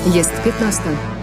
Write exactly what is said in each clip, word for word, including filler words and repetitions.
Jest piętnasta.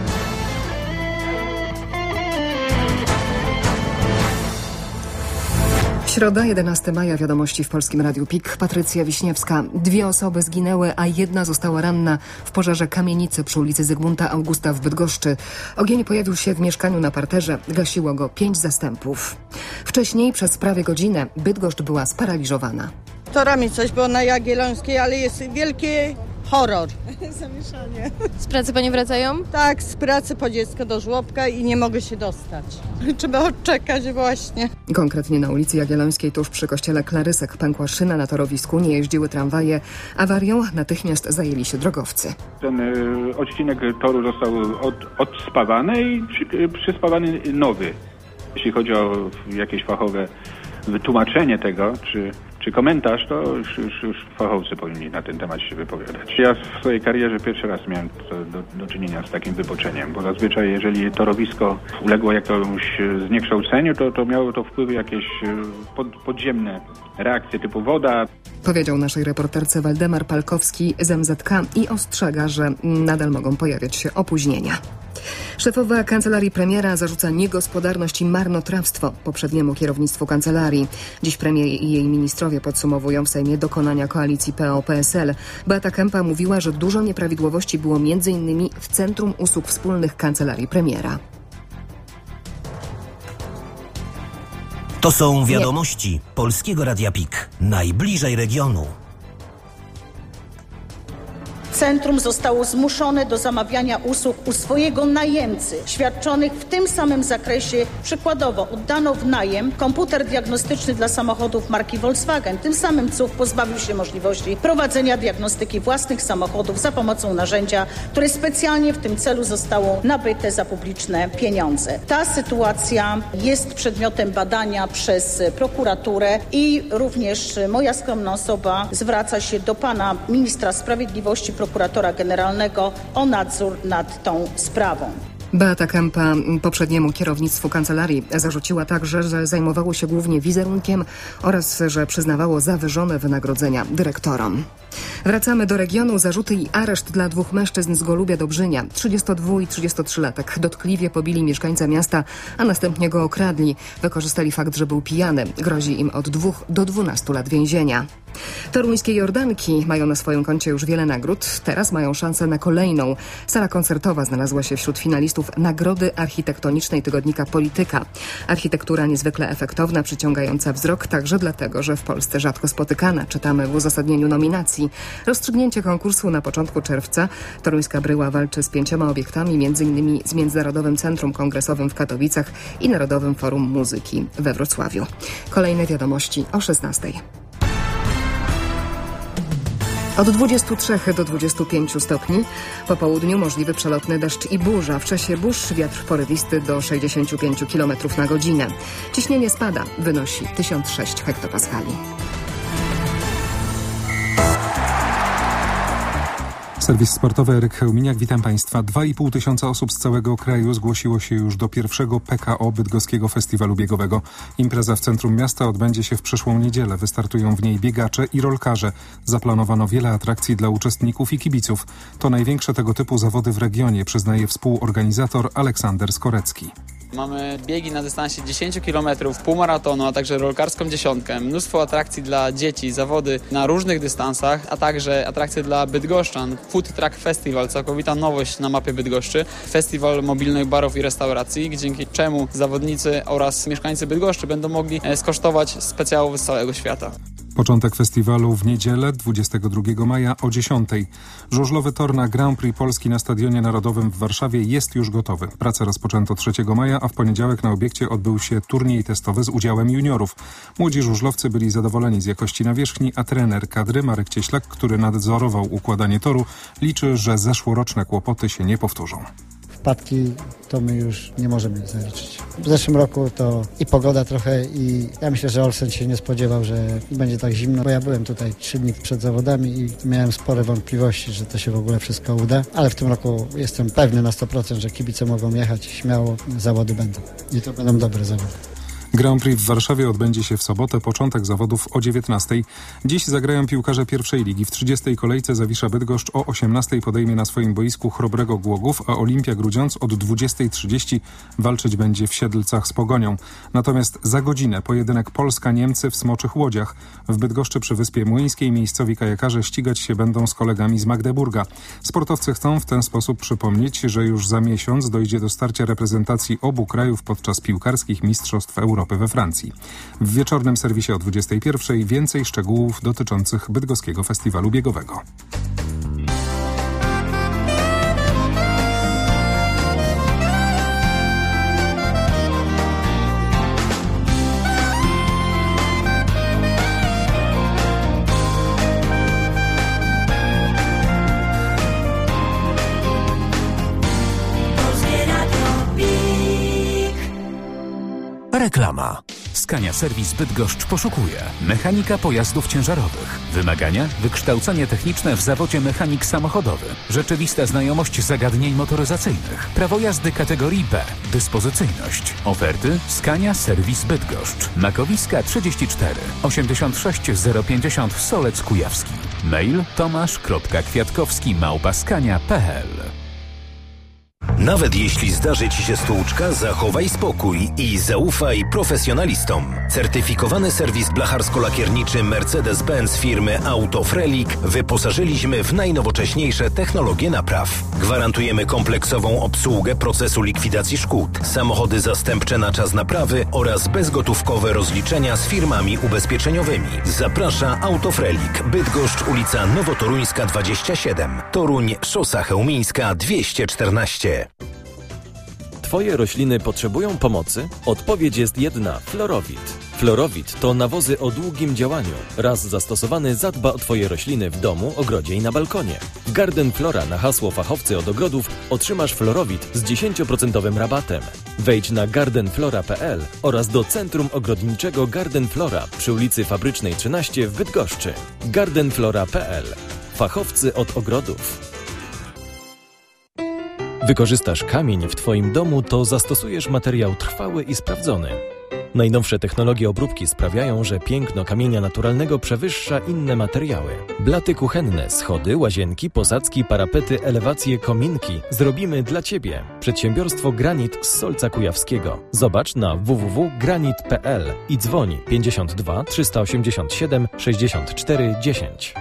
Środa, jedenastego maja, wiadomości w Polskim Radiu P I K. Patrycja Wiśniewska. Dwie osoby zginęły, a jedna została ranna w pożarze kamienicy przy ulicy Zygmunta Augusta w Bydgoszczy. Ogień pojawił się w mieszkaniu na parterze. Gasiło go pięć zastępów. Wcześniej przez prawie godzinę Bydgoszcz była sparaliżowana. Torami coś było na Jagiellońskiej, ale jest wielki horror. Zamieszanie. Z pracy Panie wracają? Tak, z pracy po dziecko do żłobka i nie mogę się dostać. Trzeba odczekać właśnie. Konkretnie na ulicy Jagiellońskiej tuż przy kościele Klarysek pękła szyna na torowisku, nie jeździły tramwaje. Awarią natychmiast zajęli się drogowcy. Ten y, odcinek toru został od, odspawany i przy, przyspawany nowy. Jeśli chodzi o jakieś fachowe wytłumaczenie tego, czy Czy komentarz, to już, już, już fachowcy powinni na ten temat się wypowiadać. Ja w swojej karierze pierwszy raz miałem to do, do czynienia z takim wyboczeniem, bo zazwyczaj jeżeli torowisko uległo jakiemuś zniekształceniu, to, to miało to wpływy jakieś pod, podziemne reakcje typu woda. Powiedział naszej reporterce Waldemar Palkowski z M Z K i ostrzega, że nadal mogą pojawiać się opóźnienia. Szefowa Kancelarii Premiera zarzuca niegospodarność i marnotrawstwo poprzedniemu kierownictwu kancelarii. Dziś premier i jej ministrowie podsumowują w Sejmie dokonania koalicji P O P S L. Beata Kempa mówiła, że dużo nieprawidłowości było między innymi w Centrum Usług Wspólnych Kancelarii Premiera. To są wiadomości Polskiego Radia P I K. Najbliżej regionu. Centrum zostało zmuszone do zamawiania usług u swojego najemcy, świadczonych w tym samym zakresie. Przykładowo oddano w najem komputer diagnostyczny dla samochodów marki Volkswagen. Tym samym C U F pozbawił się możliwości prowadzenia diagnostyki własnych samochodów za pomocą narzędzia, które specjalnie w tym celu zostało nabyte za publiczne pieniądze. Ta sytuacja jest przedmiotem badania przez prokuraturę i również moja skromna osoba zwraca się do pana ministra sprawiedliwości, prokuratora generalnego o nadzór nad tą sprawą. Beata Kempa poprzedniemu kierownictwu kancelarii zarzuciła także, że zajmowało się głównie wizerunkiem oraz że przyznawało zawyżone wynagrodzenia dyrektorom. Wracamy do regionu. Zarzuty i areszt dla dwóch mężczyzn z Golubia Dobrzynia. trzydziestodwu- i trzydziestotrzylatek dotkliwie pobili mieszkańca miasta, a następnie go okradli. Wykorzystali fakt, że był pijany. Grozi im od dwóch do dwunastu lat więzienia. Toruńskie Jordanki mają na swoim koncie już wiele nagród. Teraz mają szansę na kolejną. Sala koncertowa znalazła się wśród finalistów Nagrody Architektonicznej tygodnika Polityka. Architektura niezwykle efektowna, przyciągająca wzrok, także dlatego, że w Polsce rzadko spotykana, czytamy w uzasadnieniu nominacji. Rozstrzygnięcie konkursu na początku czerwca. Toruńska Bryła walczy z pięcioma obiektami, między innymi z Międzynarodowym Centrum Kongresowym w Katowicach i Narodowym Forum Muzyki we Wrocławiu. Kolejne wiadomości o szesnastej. Od dwudziestu trzech do dwudziestu pięciu stopni. Po południu możliwy przelotny deszcz i burza. W czasie burz wiatr porywisty do sześćdziesięciu pięciu kilometrów na godzinę. Ciśnienie spada, wynosi tysiąc sześć hektopaskali. Serwis sportowy, Eryk Chełminiak, witam Państwa. Dwa i pół tysiąca osób z całego kraju zgłosiło się już do pierwszego P K O Bydgoskiego Festiwalu Biegowego. Impreza w centrum miasta odbędzie się w przyszłą niedzielę. Wystartują w niej biegacze i rolkarze. Zaplanowano wiele atrakcji dla uczestników i kibiców. To największe tego typu zawody w regionie, przyznaje współorganizator Aleksander Skorecki. Mamy biegi na dystansie dziesięć kilometrów, półmaratonu, a także rolkarską dziesiątkę. Mnóstwo atrakcji dla dzieci, zawody na różnych dystansach, a także atrakcje dla bydgoszczan. Food Truck Festival, całkowita nowość na mapie Bydgoszczy. Festiwal mobilnych barów i restauracji, dzięki czemu zawodnicy oraz mieszkańcy Bydgoszczy będą mogli skosztować specjałów z całego świata. Początek festiwalu w niedzielę, dwudziestego drugiego maja o dziesiątej. Żużlowy tor na Grand Prix Polski na Stadionie Narodowym w Warszawie jest już gotowy. Pracę rozpoczęto trzeciego maja, a w poniedziałek na obiekcie odbył się turniej testowy z udziałem juniorów. Młodzi żużlowcy byli zadowoleni z jakości nawierzchni, a trener kadry Marek Cieślak, który nadzorował układanie toru, liczy, że zeszłoroczne kłopoty się nie powtórzą. Wpadki to my już nie możemy zaliczyć. W zeszłym roku to i pogoda trochę i ja myślę, że Olsen się nie spodziewał, że będzie tak zimno, bo ja byłem tutaj trzy dni przed zawodami i miałem spore wątpliwości, że to się w ogóle wszystko uda, ale w tym roku jestem pewny na sto procent, że kibice mogą jechać i śmiało zawody będą. I to będą dobre zawody. Grand Prix w Warszawie odbędzie się w sobotę, początek zawodów o dziewiętnastej. Dziś zagrają piłkarze pierwszej ligi. W trzydziestej kolejce Zawisza Bydgoszcz o osiemnastej podejmie na swoim boisku Chrobrego Głogów, a Olimpia Grudziądz od dwudziestej trzydzieści walczyć będzie w Siedlcach z Pogonią. Natomiast za godzinę pojedynek Polska-Niemcy w Smoczych Łodziach. W Bydgoszczy przy Wyspie Młyńskiej miejscowi kajakarze ścigać się będą z kolegami z Magdeburga. Sportowcy chcą w ten sposób przypomnieć, że już za miesiąc dojdzie do starcia reprezentacji obu krajów podczas piłkarskich mistrzostw Europy we Francji. W wieczornym serwisie o dwudziestej pierwszej więcej szczegółów dotyczących bydgoskiego festiwalu biegowego. Reklama. Scania Serwis Bydgoszcz poszukuje mechanika pojazdów ciężarowych. Wymagania: wykształcenie techniczne w zawodzie mechanik samochodowy, rzeczywista znajomość zagadnień motoryzacyjnych, prawo jazdy kategorii B, dyspozycyjność. Oferty: Scania Serwis Bydgoszcz, Makowiska trzydzieści cztery, osiemdziesiąt sześć zero pięćdziesiąt Solec Kujawski. Mail tomasz kropka kwiatkowski małpa skania kropka p l. Nawet jeśli zdarzy Ci się stłuczka, zachowaj spokój i zaufaj profesjonalistom. Certyfikowany serwis blacharsko-lakierniczy Mercedes-Benz firmy Autofrelik wyposażyliśmy w najnowocześniejsze technologie napraw. Gwarantujemy kompleksową obsługę procesu likwidacji szkód, samochody zastępcze na czas naprawy oraz bezgotówkowe rozliczenia z firmami ubezpieczeniowymi. Zaprasza Autofrelik. Bydgoszcz, ulica Nowotoruńska dwadzieścia siedem. Toruń, Szosa Chełmińska dwieście czternaście. Twoje rośliny potrzebują pomocy? Odpowiedź jest jedna: Florowit. Florowit to nawozy o długim działaniu. Raz zastosowany zadba o Twoje rośliny w domu, ogrodzie i na balkonie. W Garden Flora na hasło fachowcy od ogrodów otrzymasz Florowit z dziesięć procent rabatem. Wejdź na garden flora kropka p l oraz do Centrum Ogrodniczego Garden Flora przy ulicy Fabrycznej trzynaście w Bydgoszczy. garden flora kropka p l. Fachowcy od ogrodów. Wykorzystasz kamień w Twoim domu, to zastosujesz materiał trwały i sprawdzony. Najnowsze technologie obróbki sprawiają, że piękno kamienia naturalnego przewyższa inne materiały. Blaty kuchenne, schody, łazienki, posadzki, parapety, elewacje, kominki zrobimy dla Ciebie. Przedsiębiorstwo Granit z Solca Kujawskiego. Zobacz na w w w kropka granit kropka p l i dzwoń pięćdziesiąt dwa trzysta osiemdziesiąt siedem sześćdziesiąt cztery dziesięć.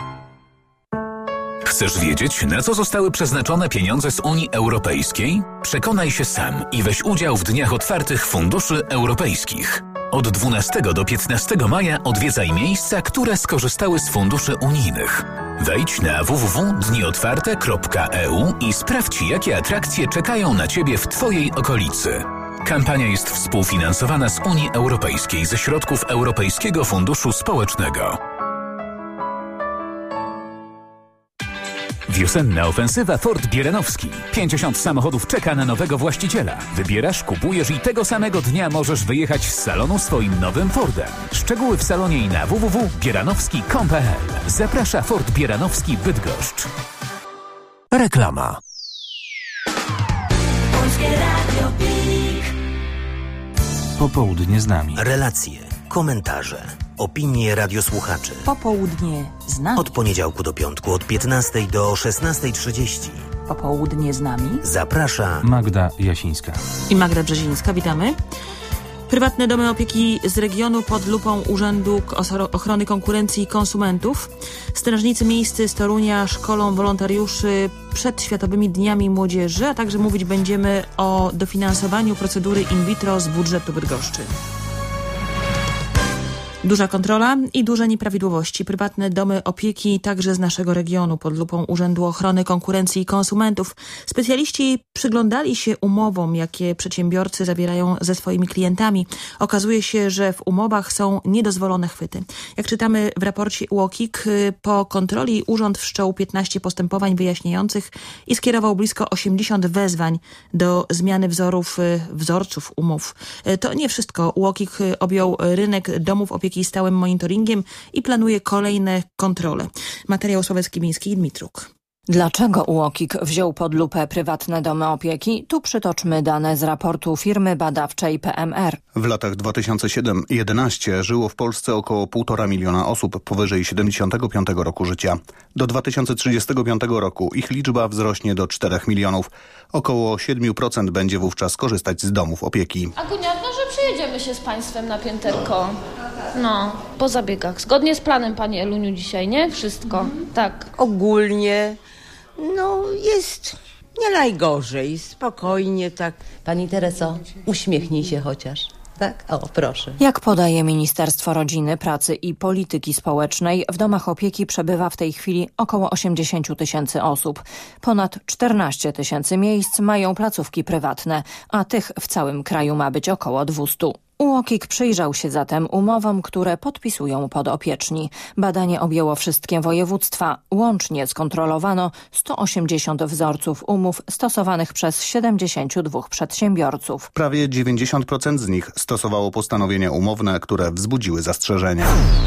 Chcesz wiedzieć, na co zostały przeznaczone pieniądze z Unii Europejskiej? Przekonaj się sam i weź udział w Dniach Otwartych Funduszy Europejskich. Od dwunastego do piętnastego maja odwiedzaj miejsca, które skorzystały z funduszy unijnych. Wejdź na w w w kropka dni otwarte kropka e u i sprawdź, jakie atrakcje czekają na Ciebie w Twojej okolicy. Kampania jest współfinansowana z Unii Europejskiej ze środków Europejskiego Funduszu Społecznego. Wiosenna ofensywa Ford Bieranowski. pięćdziesiąt samochodów czeka na nowego właściciela. Wybierasz, kupujesz i tego samego dnia możesz wyjechać z salonu swoim nowym Fordem. Szczegóły w salonie i na w w w kropka bieranowski kropka com kropka p l. Zaprasza Ford Bieranowski Bydgoszcz. Reklama. Popołudnie z nami. Relacje, komentarze, opinie radiosłuchaczy. Popołudnie z nami. Od poniedziałku do piątku od piętnastej do szesnastej trzydzieści. Popołudnie z nami. Zaprasza Magda Jasińska i Magda Brzezińska. Witamy. Prywatne domy opieki z regionu pod lupą Urzędu Ochrony Konkurencji i Konsumentów. Strażnicy miejscy z Torunia szkolą wolontariuszy przed Światowymi Dniami Młodzieży, a także mówić będziemy o dofinansowaniu procedury in vitro z budżetu Bydgoszczy. Duża kontrola i duże nieprawidłowości. Prywatne domy opieki także z naszego regionu pod lupą Urzędu Ochrony Konkurencji i Konsumentów. Specjaliści przyglądali się umowom, jakie przedsiębiorcy zawierają ze swoimi klientami. Okazuje się, że w umowach są niedozwolone chwyty. Jak czytamy w raporcie U O K I K, po kontroli urząd wszczął piętnaście postępowań wyjaśniających i skierował blisko osiemdziesiąt wezwań do zmiany wzorów, wzorców umów. To nie wszystko. U O K I K objął rynek domów opieki stałym monitoringiem i planuje kolejne kontrole. Materiał Sławecki-Miński i Dmitruk. Dlaczego U O K I K wziął pod lupę prywatne domy opieki? Tu przytoczmy dane z raportu firmy badawczej P M R. W latach dwa tysiące siódmym do dwa tysiące jedenastego żyło w Polsce około półtora miliona osób powyżej siedemdziesiątego piątego roku życia. Do dwa tysiące trzydziestego piątego roku ich liczba wzrośnie do czterech milionów. Około siedem procent będzie wówczas korzystać z domów opieki. Agunia, może przyjedziemy się z państwem na pięterko? No, po zabiegach. Zgodnie z planem, pani Eluniu, dzisiaj, nie? Wszystko. Tak. Ogólnie, no jest nie najgorzej, spokojnie tak. Pani Tereso, uśmiechnij się chociaż. Tak? O, proszę. Jak podaje Ministerstwo Rodziny, Pracy i Polityki Społecznej, w domach opieki przebywa w tej chwili około osiemdziesiąt tysięcy osób. Ponad czternaście tysięcy miejsc mają placówki prywatne, a tych w całym kraju ma być około dwieście. U O K I K przyjrzał się zatem umowom, które podpisują podopieczni. Badanie objęło wszystkie województwa. Łącznie skontrolowano sto osiemdziesiąt wzorców umów stosowanych przez siedemdziesięciu dwóch przedsiębiorców. Prawie dziewięćdziesiąt procent z nich stosowało postanowienia umowne, które wzbudziły zastrzeżenia.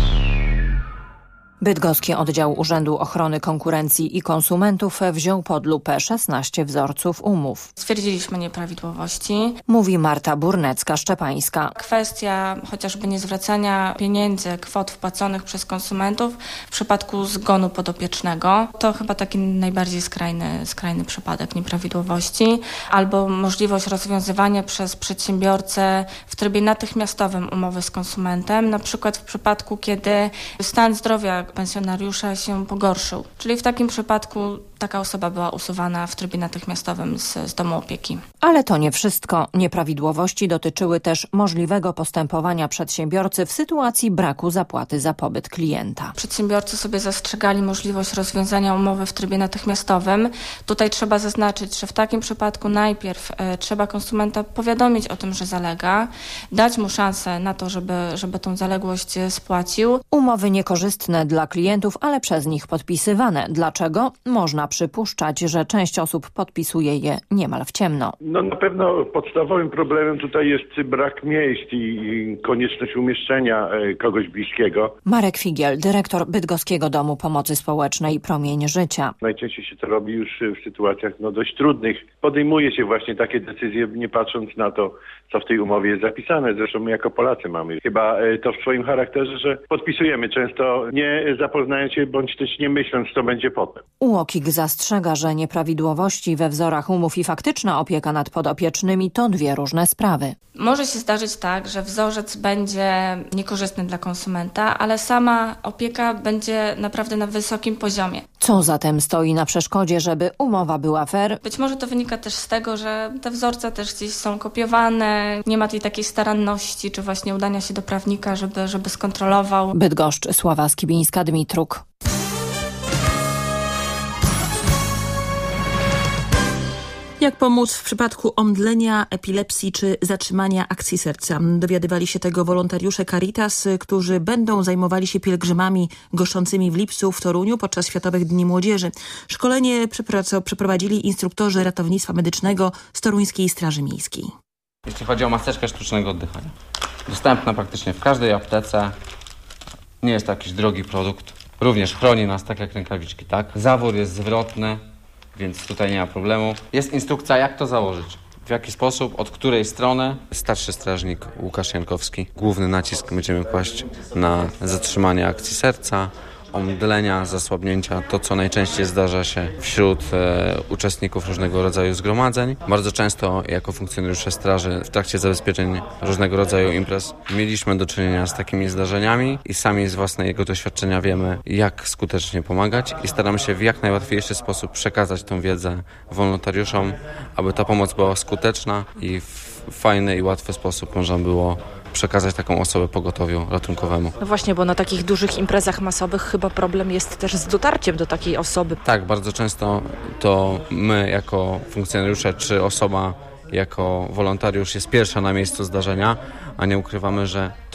Bydgoski Oddział Urzędu Ochrony Konkurencji i Konsumentów wziął pod lupę szesnaście wzorców umów. Stwierdziliśmy nieprawidłowości. Mówi Marta Burnecka-Szczepańska. Kwestia chociażby niezwracania pieniędzy, kwot wpłaconych przez konsumentów w przypadku zgonu podopiecznego. To chyba taki najbardziej skrajny, skrajny przypadek nieprawidłowości. Albo możliwość rozwiązywania przez przedsiębiorcę w trybie natychmiastowym umowy z konsumentem, na przykład w przypadku, kiedy stan zdrowia pensjonariusza się pogorszył. Czyli w takim przypadku taka osoba była usuwana w trybie natychmiastowym z, z domu opieki. Ale to nie wszystko. Nieprawidłowości dotyczyły też możliwego postępowania przedsiębiorcy w sytuacji braku zapłaty za pobyt klienta. Przedsiębiorcy sobie zastrzegali możliwość rozwiązania umowy w trybie natychmiastowym. Tutaj trzeba zaznaczyć, że w takim przypadku najpierw e, trzeba konsumenta powiadomić o tym, że zalega, dać mu szansę na to, żeby, żeby tą zaległość spłacił. Umowy niekorzystne dla klientów, ale przez nich podpisywane. Dlaczego? Można przypuszczać, że część osób podpisuje je niemal w ciemno. No na pewno podstawowym problemem tutaj jest brak miejsc i konieczność umieszczenia kogoś bliskiego. Marek Figiel, dyrektor Bydgoskiego Domu Pomocy Społecznej Promień Życia. Najczęściej się to robi już w sytuacjach no, dość trudnych. Podejmuje się właśnie takie decyzje, nie patrząc na to, co w tej umowie jest zapisane. Zresztą my jako Polacy mamy chyba to w swoim charakterze, że podpisujemy często nie zapoznając się, bądź też nie myśląc, co będzie potem. U O K I K zastrzega, że nieprawidłowości we wzorach umów i faktyczna opieka nad podopiecznymi to dwie różne sprawy. Może się zdarzyć tak, że wzorzec będzie niekorzystny dla konsumenta, ale sama opieka będzie naprawdę na wysokim poziomie. Co zatem stoi na przeszkodzie, żeby umowa była fair? Być może to wynika też z tego, że te wzorce też gdzieś są kopiowane, nie ma tej takiej staranności, czy właśnie udania się do prawnika, żeby, żeby skontrolował. Bydgoszcz, Sława Skibińska-Dmitruk. Jak pomóc w przypadku omdlenia, epilepsji czy zatrzymania akcji serca? Dowiadywali się tego wolontariusze Caritas, którzy będą zajmowali się pielgrzymami goszczącymi w lipcu w Toruniu podczas Światowych Dni Młodzieży. Szkolenie przeprowadzili instruktorzy ratownictwa medycznego z Toruńskiej Straży Miejskiej. Jeśli chodzi o maseczkę sztucznego oddychania, dostępna praktycznie w każdej aptece. Nie jest to jakiś drogi produkt. Również chroni nas tak jak rękawiczki, tak? Zawór jest zwrotny, więc tutaj nie ma problemu. Jest instrukcja, jak to założyć, w jaki sposób, od której strony. Starszy strażnik Łukasz Jankowski. Główny nacisk będziemy kłaść na zatrzymanie akcji serca, omdlenia, zasłabnięcia, to co najczęściej zdarza się wśród e, uczestników różnego rodzaju zgromadzeń. Bardzo często jako funkcjonariusze straży w trakcie zabezpieczeń różnego rodzaju imprez mieliśmy do czynienia z takimi zdarzeniami i sami z własnego doświadczenia wiemy, jak skutecznie pomagać i staramy się w jak najłatwiejszy sposób przekazać tą wiedzę wolontariuszom, aby ta pomoc była skuteczna i w fajny i łatwy sposób można było przekazać taką osobę pogotowiu ratunkowemu. No właśnie, bo na takich dużych imprezach masowych chyba problem jest też z dotarciem do takiej osoby. Tak, bardzo często to my jako funkcjonariusze czy osoba jako wolontariusz jest pierwsza na miejscu zdarzenia, a nie ukrywamy, że to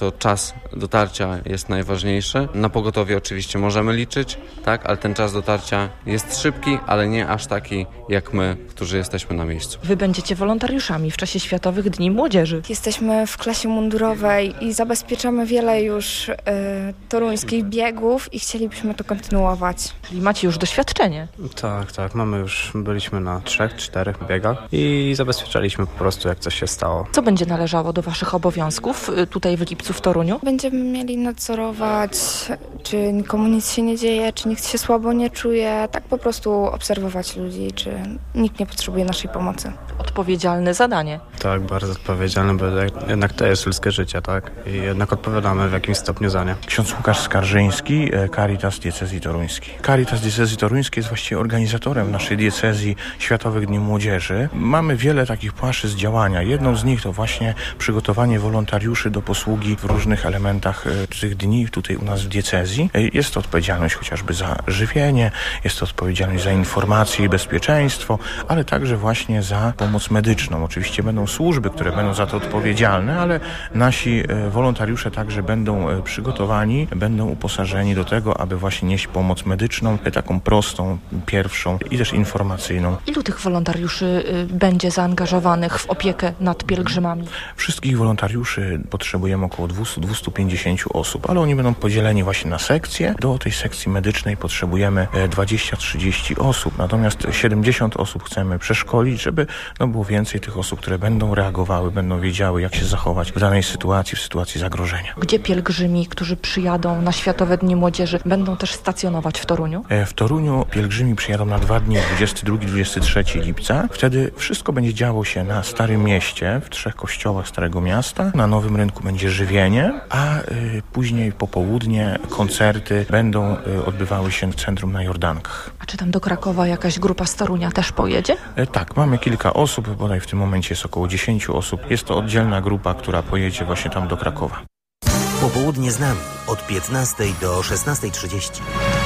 to czas dotarcia jest najważniejszy. Na pogotowie oczywiście możemy liczyć, tak, ale ten czas dotarcia jest szybki, ale nie aż taki jak my, którzy jesteśmy na miejscu. Wy będziecie wolontariuszami w czasie Światowych Dni Młodzieży. Jesteśmy w klasie mundurowej i zabezpieczamy wiele już y, toruńskich biegów i chcielibyśmy to kontynuować. Czyli macie już doświadczenie. Tak, tak. Mamy już, byliśmy na trzech, czterech biegach i zabezpieczaliśmy po prostu, jak coś się stało. Co będzie należało do waszych obowiązków y, tutaj w Lipcu, w Toruniu? Będziemy mieli nadzorować, czy nikomu nic się nie dzieje, czy nikt się słabo nie czuje. Tak po prostu obserwować ludzi, czy nikt nie potrzebuje naszej pomocy. Odpowiedzialne zadanie. Tak, bardzo odpowiedzialne, bo jednak to jest ludzkie życie, tak? I jednak odpowiadamy w jakimś stopniu za nie. Ksiądz Łukasz Skarżyński, Caritas Diecezji Toruńskiej. Caritas Diecezji Toruńskiej jest właściwie organizatorem naszej diecezji Światowych Dni Młodzieży. Mamy wiele takich płaszczyzn działania. Jedną z nich to właśnie przygotowanie wolontariuszy do posługi w różnych elementach tych dni tutaj u nas w diecezji. Jest to odpowiedzialność chociażby za żywienie, jest to odpowiedzialność za informacje i bezpieczeństwo, ale także właśnie za pomoc medyczną. Oczywiście będą służby, które będą za to odpowiedzialne, ale nasi wolontariusze także będą przygotowani, będą uposażeni do tego, aby właśnie nieść pomoc medyczną, taką prostą, pierwszą i też informacyjną. Ilu tych wolontariuszy będzie zaangażowanych w opiekę nad pielgrzymami? Wszystkich wolontariuszy potrzebujemy około dwieście do dwustu pięćdziesięciu osób, ale oni będą podzieleni właśnie na sekcje. Do tej sekcji medycznej potrzebujemy dwadzieścia do trzydziestu osób, natomiast siedemdziesiąt osób chcemy przeszkolić, żeby no, było więcej tych osób, które będą reagowały, będą wiedziały, jak się zachować w danej sytuacji, w sytuacji zagrożenia. Gdzie pielgrzymi, którzy przyjadą na Światowe Dni Młodzieży, będą też stacjonować w Toruniu? W Toruniu pielgrzymi przyjadą na dwa dni, dwudziestego drugiego do dwudziestego trzeciego lipca. Wtedy wszystko będzie działo się na Starym Mieście, w trzech kościołach Starego Miasta. Na Nowym Rynku będzie żywienie, a y, później popołudnie koncerty będą y, odbywały się w centrum na Jordankach. A czy tam do Krakowa jakaś grupa z Torunia też pojedzie? Y, tak, mamy kilka osób, bodaj w tym momencie jest około dziesięciu osób. Jest to oddzielna grupa, która pojedzie właśnie tam do Krakowa. Popołudnie z nami od piętnastej do szesnastej trzydzieści.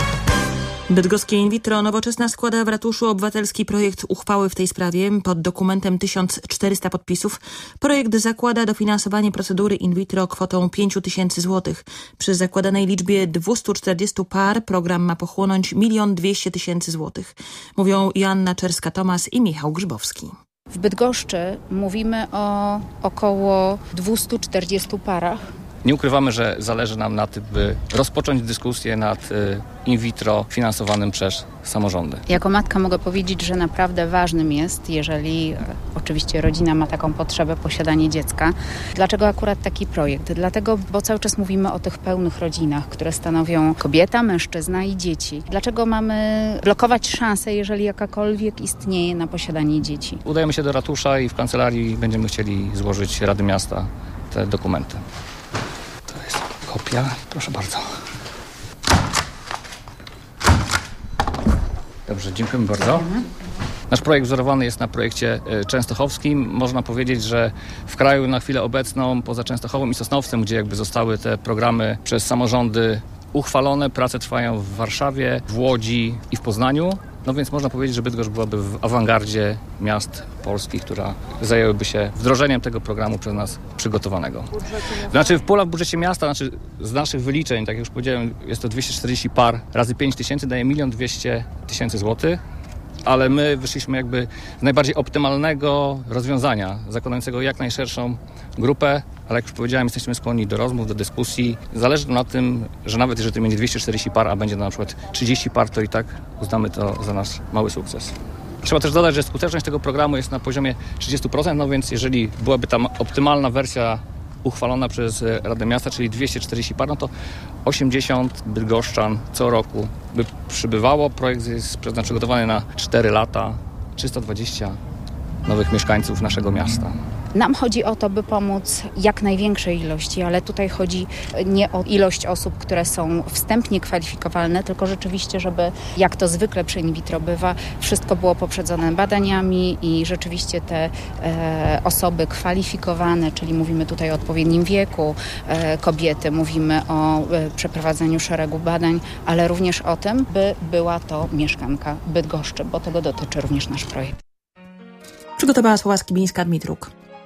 Bydgoskie in vitro Nowoczesna składa w ratuszu obywatelski projekt uchwały w tej sprawie pod dokumentem tysiąc czterysta podpisów. Projekt zakłada dofinansowanie procedury in vitro kwotą pięć tysięcy złotych. Przy zakładanej liczbie dwustu czterdziestu par program ma pochłonąć milion dwieście tysięcy złotych. Mówią Joanna Czerska-Tomas i Michał Grzybowski. W Bydgoszczy mówimy o około dwustu czterdziestu parach. Nie ukrywamy, że zależy nam na tym, by rozpocząć dyskusję nad in vitro finansowanym przez samorządy. Jako matka mogę powiedzieć, że naprawdę ważnym jest, jeżeli oczywiście rodzina ma taką potrzebę, posiadanie dziecka. Dlaczego akurat taki projekt? Dlatego, bo cały czas mówimy o tych pełnych rodzinach, które stanowią kobieta, mężczyzna i dzieci. Dlaczego mamy blokować szansę, jeżeli jakakolwiek istnieje na posiadanie dzieci? Udajemy się do ratusza i w kancelarii będziemy chcieli złożyć Rady Miasta te dokumenty. Kopia, proszę bardzo. Dobrze, dziękujemy bardzo. Nasz projekt wzorowany jest na projekcie częstochowskim. Można powiedzieć, że w kraju na chwilę obecną, poza Częstochową i Sosnowcem, gdzie jakby zostały te programy przez samorządy uchwalone, prace trwają w Warszawie, w Łodzi i w Poznaniu. No więc można powiedzieć, że Bydgoszcz byłaby w awangardzie miast polskich, która zajęłyby się wdrożeniem tego programu przez nas przygotowanego. Znaczy w pula w budżecie miasta, znaczy z naszych wyliczeń, tak jak już powiedziałem, jest to dwieście czterdzieści par razy pięć tysięcy, daje milion dwieście tysięcy złotych. Ale my wyszliśmy jakby z najbardziej optymalnego rozwiązania, zakładającego jak najszerszą grupę, ale jak już powiedziałem, jesteśmy skłonni do rozmów, do dyskusji. Zależy na tym, że nawet jeżeli to będzie dwieście czterdzieści par, a będzie na przykład trzydzieści par, to i tak uznamy to za nasz mały sukces. Trzeba też dodać, że skuteczność tego programu jest na poziomie trzydzieści procent, no więc jeżeli byłaby tam optymalna wersja uchwalona przez Radę Miasta, czyli dwieście czterdzieści par, no to osiemdziesiąt bydgoszczan co roku by przybywało. Projekt jest przygotowany na cztery lata, trzysta dwadzieścia nowych mieszkańców naszego miasta. Nam chodzi o to, by pomóc jak największej ilości, ale tutaj chodzi nie o ilość osób, które są wstępnie kwalifikowalne, tylko rzeczywiście, żeby, jak to zwykle przy in vitro bywa, wszystko było poprzedzone badaniami i rzeczywiście te e, osoby kwalifikowane, czyli mówimy tutaj o odpowiednim wieku e, kobiety, mówimy o e, przeprowadzeniu szeregu badań, ale również o tym, by była to mieszkanka Bydgoszczy, bo tego dotyczy również nasz projekt. Przygotowała Sława Skibińska-Dmitruk.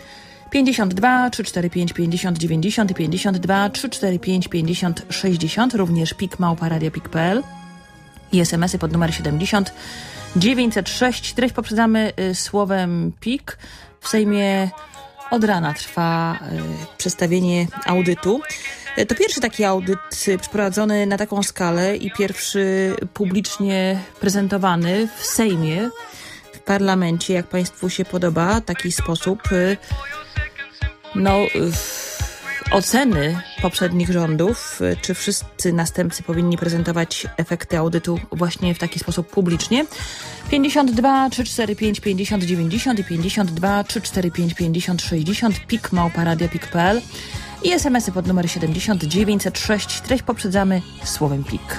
pięćdziesiąt dwa trzysta czterdzieści pięć pięćdziesiąt dziewięćdziesiąt i pięćdziesiąt dwa trzysta czterdzieści pięć pięćdziesiąt sześćdziesiąt, również pik małpa radio pik kropka p l i es em esy pod numer siedemdziesiąt dziewięćset sześć. Treść poprzedzamy y, słowem pik. W Sejmie od rana trwa y, przedstawienie audytu. Y, to pierwszy taki audyt y, przeprowadzony na taką skalę i pierwszy publicznie prezentowany w Sejmie, w parlamencie, jak Państwu się podoba, taki sposób y, no y, oceny poprzednich rządów, y, czy wszyscy następcy powinni prezentować efekty audytu właśnie w taki sposób publicznie. pięćdziesiąt dwa trzysta czterdzieści pięć pięćdziesiąt dziewięćdziesiąt i pięćdziesiąt dwa trzysta czterdzieści pięć pięćdziesiąt sześćdziesiąt, pik małpa radio pik kropka p l i es em esy pod numer siedemdziesiąt dziewięćset sześć. Treść poprzedzamy słowem pik.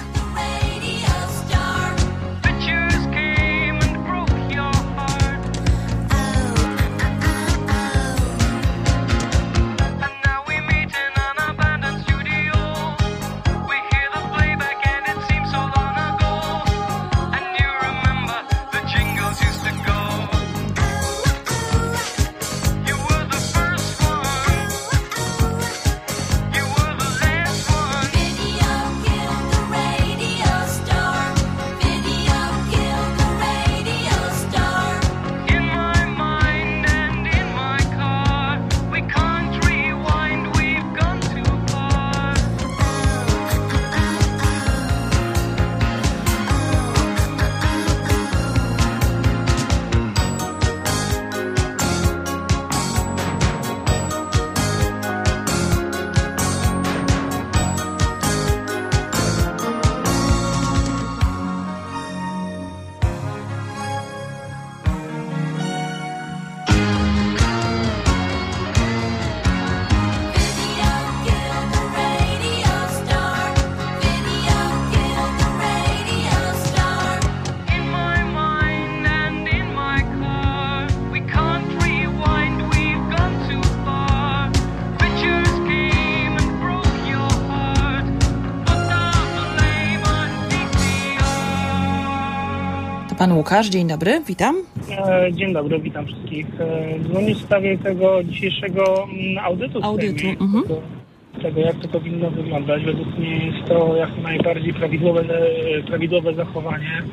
Pan Łukasz, dzień dobry, witam. Dzień dobry, witam wszystkich. Dzwonię w sprawie tego dzisiejszego audytu. Audytu, mhm. tego, tego, jak to powinno wyglądać. Według mnie jest to jak najbardziej prawidłowe, prawidłowe zachowanie.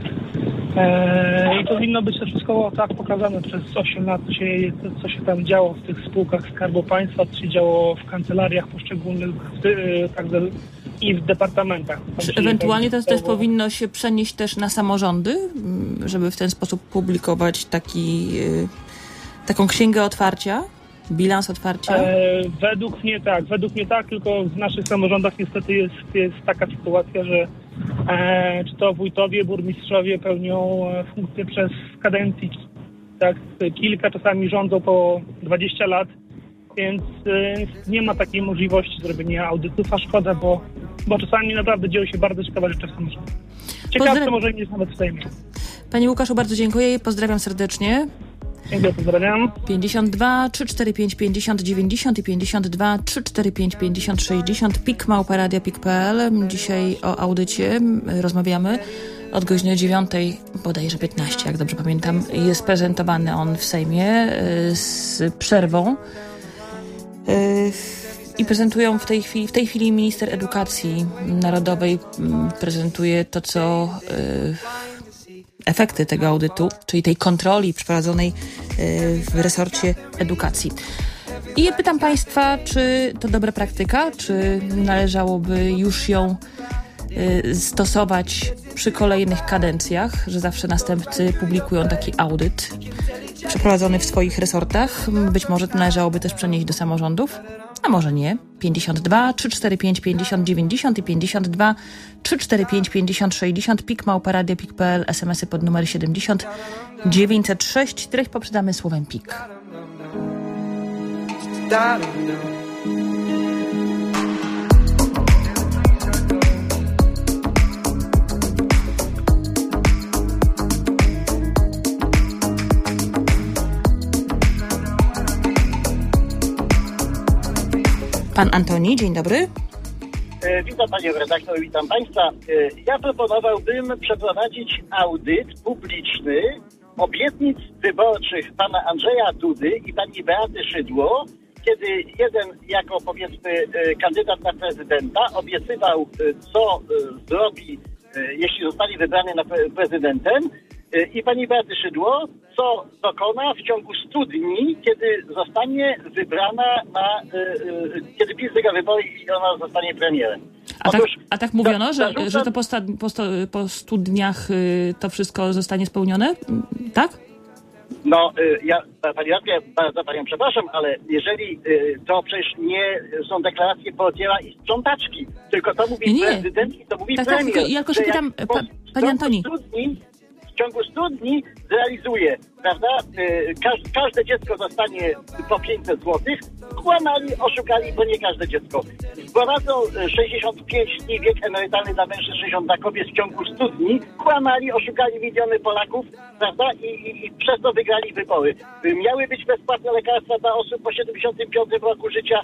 I powinno być to wszystko tak pokazane przez osiem lat, co się, co się tam działo w tych spółkach Skarbu Państwa, co się działo w kancelariach poszczególnych, także i w departamentach. Czy ewentualnie to też powinno się przenieść też na samorządy, żeby w ten sposób publikować taki, taką księgę otwarcia, bilans otwarcia? E, według mnie tak, według mnie tak, tylko w naszych samorządach niestety jest, jest taka sytuacja, że e, czy to wójtowie, burmistrzowie pełnią funkcje przez kadencji, tak, kilka, czasami rządzą po dwadzieścia lat, więc e, nie ma takiej możliwości zrobienia audytów, a szkoda, bo, bo czasami naprawdę dzieją się bardzo ciekawe rzeczy w samorządzie. Ciekawe, Pozdra... może nie jest nawet w Sejmie. Panie Łukaszu, bardzo dziękuję i pozdrawiam serdecznie. Dziękuję, pozdrawiam. pięćdziesiąt dwa trzysta czterdzieści pięć pięćdziesiąt dziewięćdziesiąt i pięćdziesiąt dwa trzysta czterdzieści pięć pięćdziesiąt sześćdziesiąt, pik małpa radio pik kropka p l. Dzisiaj o audycie rozmawiamy od godziny dziewiątej, bodajże piętnaście, jak dobrze pamiętam. Jest prezentowany on w Sejmie z przerwą. I prezentują w tej chwili, w tej chwili minister edukacji narodowej prezentuje to, co efekty tego audytu, czyli tej kontroli przeprowadzonej w resorcie edukacji. I ja pytam Państwa, czy to dobra praktyka, czy należałoby już ją stosować przy kolejnych kadencjach, że zawsze następcy publikują taki audyt przeprowadzony w swoich resortach. Być może to należałoby też przenieść do samorządów, a może nie. pięćdziesiąt dwa trzysta czterdzieści pięć pięćdziesiąt dziewięćdziesiąt i pięćdziesiąt dwa trzysta czterdzieści pięć pięćdziesiąt sześćdziesiąt, pik małpa radio pik kropka p l, es em esy pod numer siedemdziesiąt dziewięćset sześć. Treść poprzedamy słowem pik. Pan Antoni, dzień dobry. Witam Panią redaktor, witam Państwa. Ja proponowałbym przeprowadzić audyt publiczny obietnic wyborczych pana Andrzeja Dudy i pani Beaty Szydło, kiedy jeden jako, powiedzmy, kandydat na prezydenta obiecywał, co zrobi, jeśli zostanie wybrany na prezydentem, i pani Beaty Szydło, co dokona w ciągu stu dni, kiedy zostanie wybrana na, kiedy PiS wygra wybory i ona zostanie premierem. A tak, Otóż, a tak mówiono, że, zarzucam, że to po, sta, po, sto, po stu dniach y, to wszystko zostanie spełnione? Tak? No, ja, pani Radka, bardzo panią przepraszam, ale jeżeli to przecież nie są deklaracje portiera i sprzątaczki, tylko to mówi nie, nie. prezydent i to mówi tak, premier. Tak, ja tylko się pytam, pa, pani Antoni. W ciągu stu dni zrealizuje, prawda? Każ, każde dziecko zostanie po pięćset złotych. Kłamali, oszukali, bo nie każde dziecko. Wprowadzą sześćdziesiąt pięć dni wiek emerytalny dla mężczyzn, sześćdziesiąt dla kobiet w ciągu stu dni. Kłamali, oszukali miliony Polaków, prawda? I, i, i przez to wygrali wybory. Miały być bezpłatne lekarstwa dla osób po siedemdziesiątym piątym roku życia.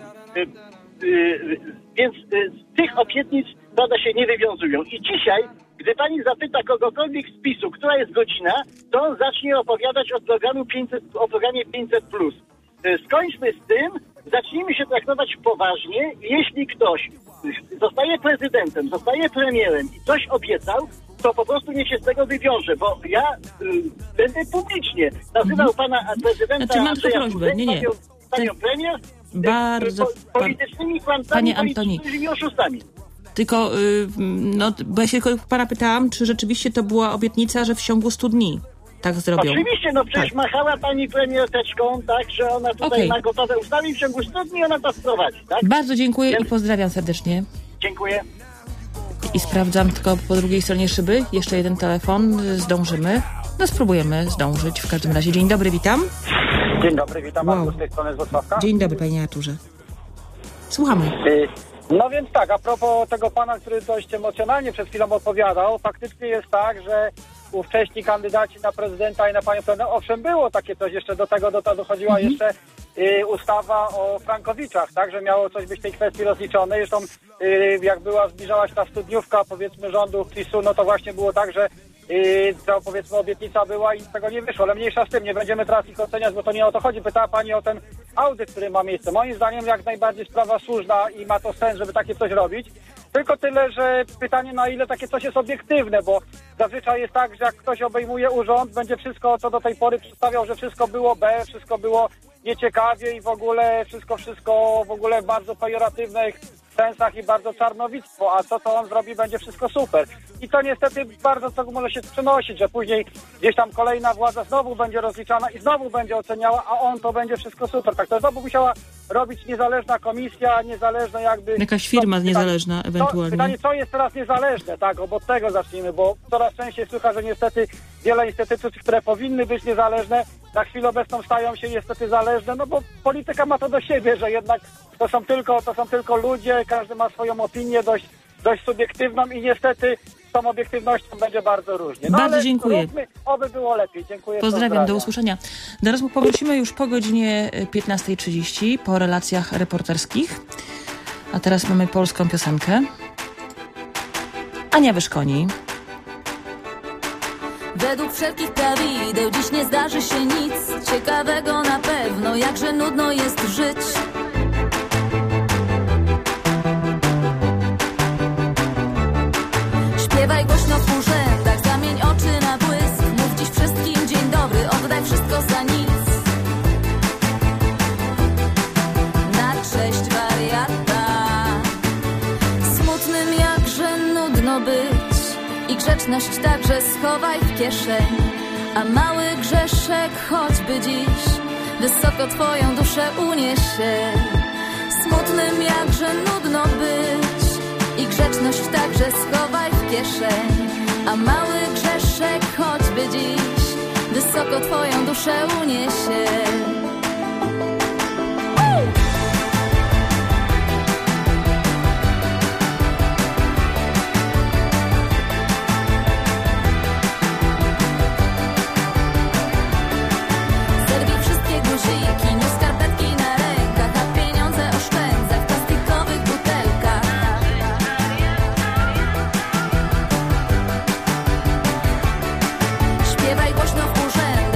Więc z tych obietnic, prawda, się nie wywiązują. I dzisiaj, gdy pani zapyta kogokolwiek z PiSu, która jest godzina, to on zacznie opowiadać o programu pięćset, o programie pięćset plus. Skończmy z tym, zacznijmy się traktować poważnie. Jeśli ktoś zostaje prezydentem, zostaje premierem i coś obiecał, to po prostu niech się z tego wywiąże, bo ja y, będę publicznie nazywał mhm. pana prezydenta znaczy, mam Andrzeja prośbę, nie, nie. panią, panią premier Bardzo, po, politycznymi kłamcami, politycznymi oszustami. Tylko, no, bo ja się pana pytałam, czy rzeczywiście to była obietnica, że w ciągu stu dni tak zrobią. Oczywiście, no przecież tak. machała pani premier teczką, tak, że ona tutaj okay. ma gotowe ustawy i w ciągu stu dni ona to wprowadzi, tak? Bardzo dziękuję Więc... i pozdrawiam serdecznie. Dziękuję. I sprawdzam tylko po drugiej stronie szyby. Jeszcze jeden telefon, zdążymy. No spróbujemy zdążyć w każdym razie. Dzień dobry, witam. Dzień dobry, witam wow. bardzo z tej strony z Wrocławka. Dzień dobry, panie Arturze. Słuchamy. No więc tak, a propos tego pana, który dość emocjonalnie przed chwilą odpowiadał, faktycznie jest tak, że ówcześni kandydaci na prezydenta i na panią premier, owszem, było takie coś, jeszcze do tego do, dochodziła mhm. jeszcze y, ustawa o frankowiczach, tak, że miało coś być w tej kwestii rozliczone. Zresztą y, jak była, zbliżała się ta studniówka, powiedzmy, rządu PiSu, no to właśnie było tak, że y, to, powiedzmy, obietnica była i z tego nie wyszło, ale mniejsza z tym, nie będziemy teraz ich oceniać, bo to nie o to chodzi. Pytała pani o ten audyt, który ma miejsce. Moim zdaniem jak najbardziej sprawa słuszna i ma to sens, żeby takie coś robić. Tylko tyle, że pytanie, na ile takie coś jest obiektywne, bo zazwyczaj jest tak, że jak ktoś obejmuje urząd, będzie wszystko, co do tej pory przedstawiał, że wszystko było B, wszystko było nieciekawie i w ogóle wszystko, wszystko w ogóle bardzo pejoratywnych sensach i bardzo czarnowictwo, a to, co on zrobi, będzie wszystko super. I to niestety bardzo to może się przenosić, że później gdzieś tam kolejna władza znowu będzie rozliczana i znowu będzie oceniała, a on to będzie wszystko super. Tak to znowu musiała robić niezależna komisja, niezależna jakby... Jakaś firma to, niezależna pytanie, ewentualnie. To, pytanie, co jest teraz niezależne, tak, od tego zacznijmy, bo coraz częściej słychać, że niestety wiele instytucji, które powinny być niezależne, na chwilę obecną stają się niestety zależne, no bo polityka ma to do siebie, że jednak to są tylko, to są tylko ludzie, każdy ma swoją opinię dość, dość subiektywną i niestety z tą obiektywnością będzie bardzo różnie. No, bardzo dziękuję. Róbmy, oby było lepiej. Dziękuję. Pozdrawiam, do usłyszenia. Do rozmów powrócimy już po godzinie piętnasta trzydzieści, po relacjach reporterskich. A teraz mamy polską piosenkę. Ania Wyszkoni. Według wszelkich prawideł dziś nie zdarzy się nic ciekawego na pewno, jakże nudno jest żyć. Śpiewaj głośno w urzędach, zamień oczy na błysk. Mów dziś wszystkim dzień dobry, oddaj wszystko za nic. Na cześć wariata. Smutnym jakże nudno być i grzeczność także schowaj w kieszeń. A mały grzeszek choćby dziś wysoko twoją duszę uniesie. Smutnym jakże nudno być i grzeczność także schowaj w kieszeń. A mały grzeszek choćby dziś wysoko twoją duszę uniesie. Śpiewaj głośno w urzędach.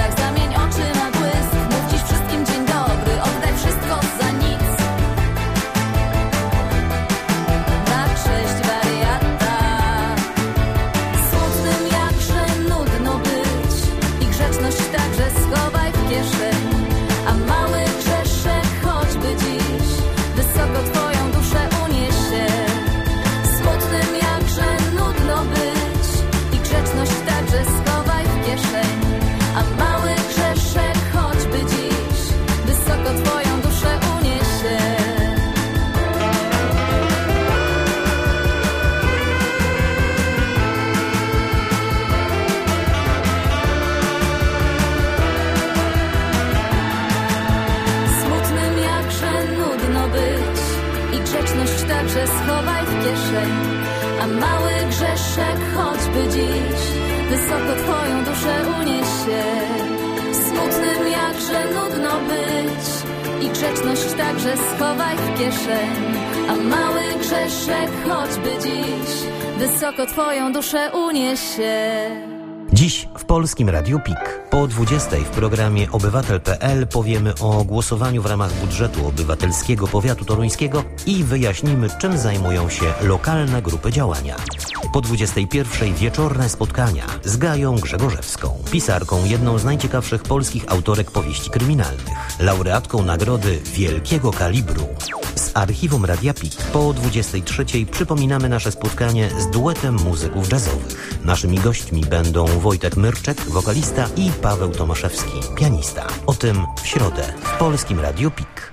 kieszeń, a mały grzeszek choćby dziś wysoko twoją duszę uniesie. Smutnym jakże nudno być i grzeczność także schowaj w kieszeń, a mały grzeszek choćby dziś wysoko twoją duszę uniesie. Dziś w Polskim Radiu P I K. Po dwudziestej w programie Obywatel kropka pe el powiemy o głosowaniu w ramach budżetu obywatelskiego powiatu toruńskiego i wyjaśnimy, czym zajmują się lokalne grupy działania. Po dwudziestej pierwszej wieczorne spotkania z Gają Grzegorzewską, pisarką, jedną z najciekawszych polskich autorek powieści kryminalnych, laureatką nagrody wielkiego kalibru. Z archiwum Radia P I K po dwudziestej trzeciej przypominamy nasze spotkanie z duetem muzyków jazzowych. Naszymi gośćmi będą Wojtek Myrczek, wokalista, i Paweł Tomaszewski, pianista. O tym w środę w Polskim Radiu P I K.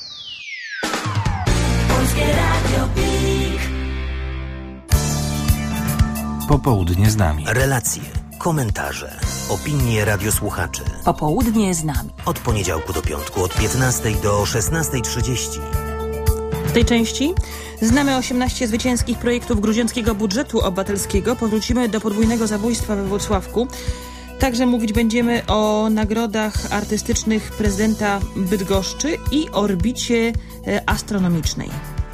Polskie Radio P I K. Popołudnie z nami. Relacje, komentarze, opinie radiosłuchaczy. Popołudnie z nami. Od poniedziałku do piątku od piętnastej do szesnastej trzydzieści. W tej części znamy osiemnaście zwycięskich projektów gruziąckiego budżetu obywatelskiego. Powrócimy do podwójnego zabójstwa we Włocławku. Także mówić będziemy o nagrodach artystycznych prezydenta Bydgoszczy i orbicie astronomicznej.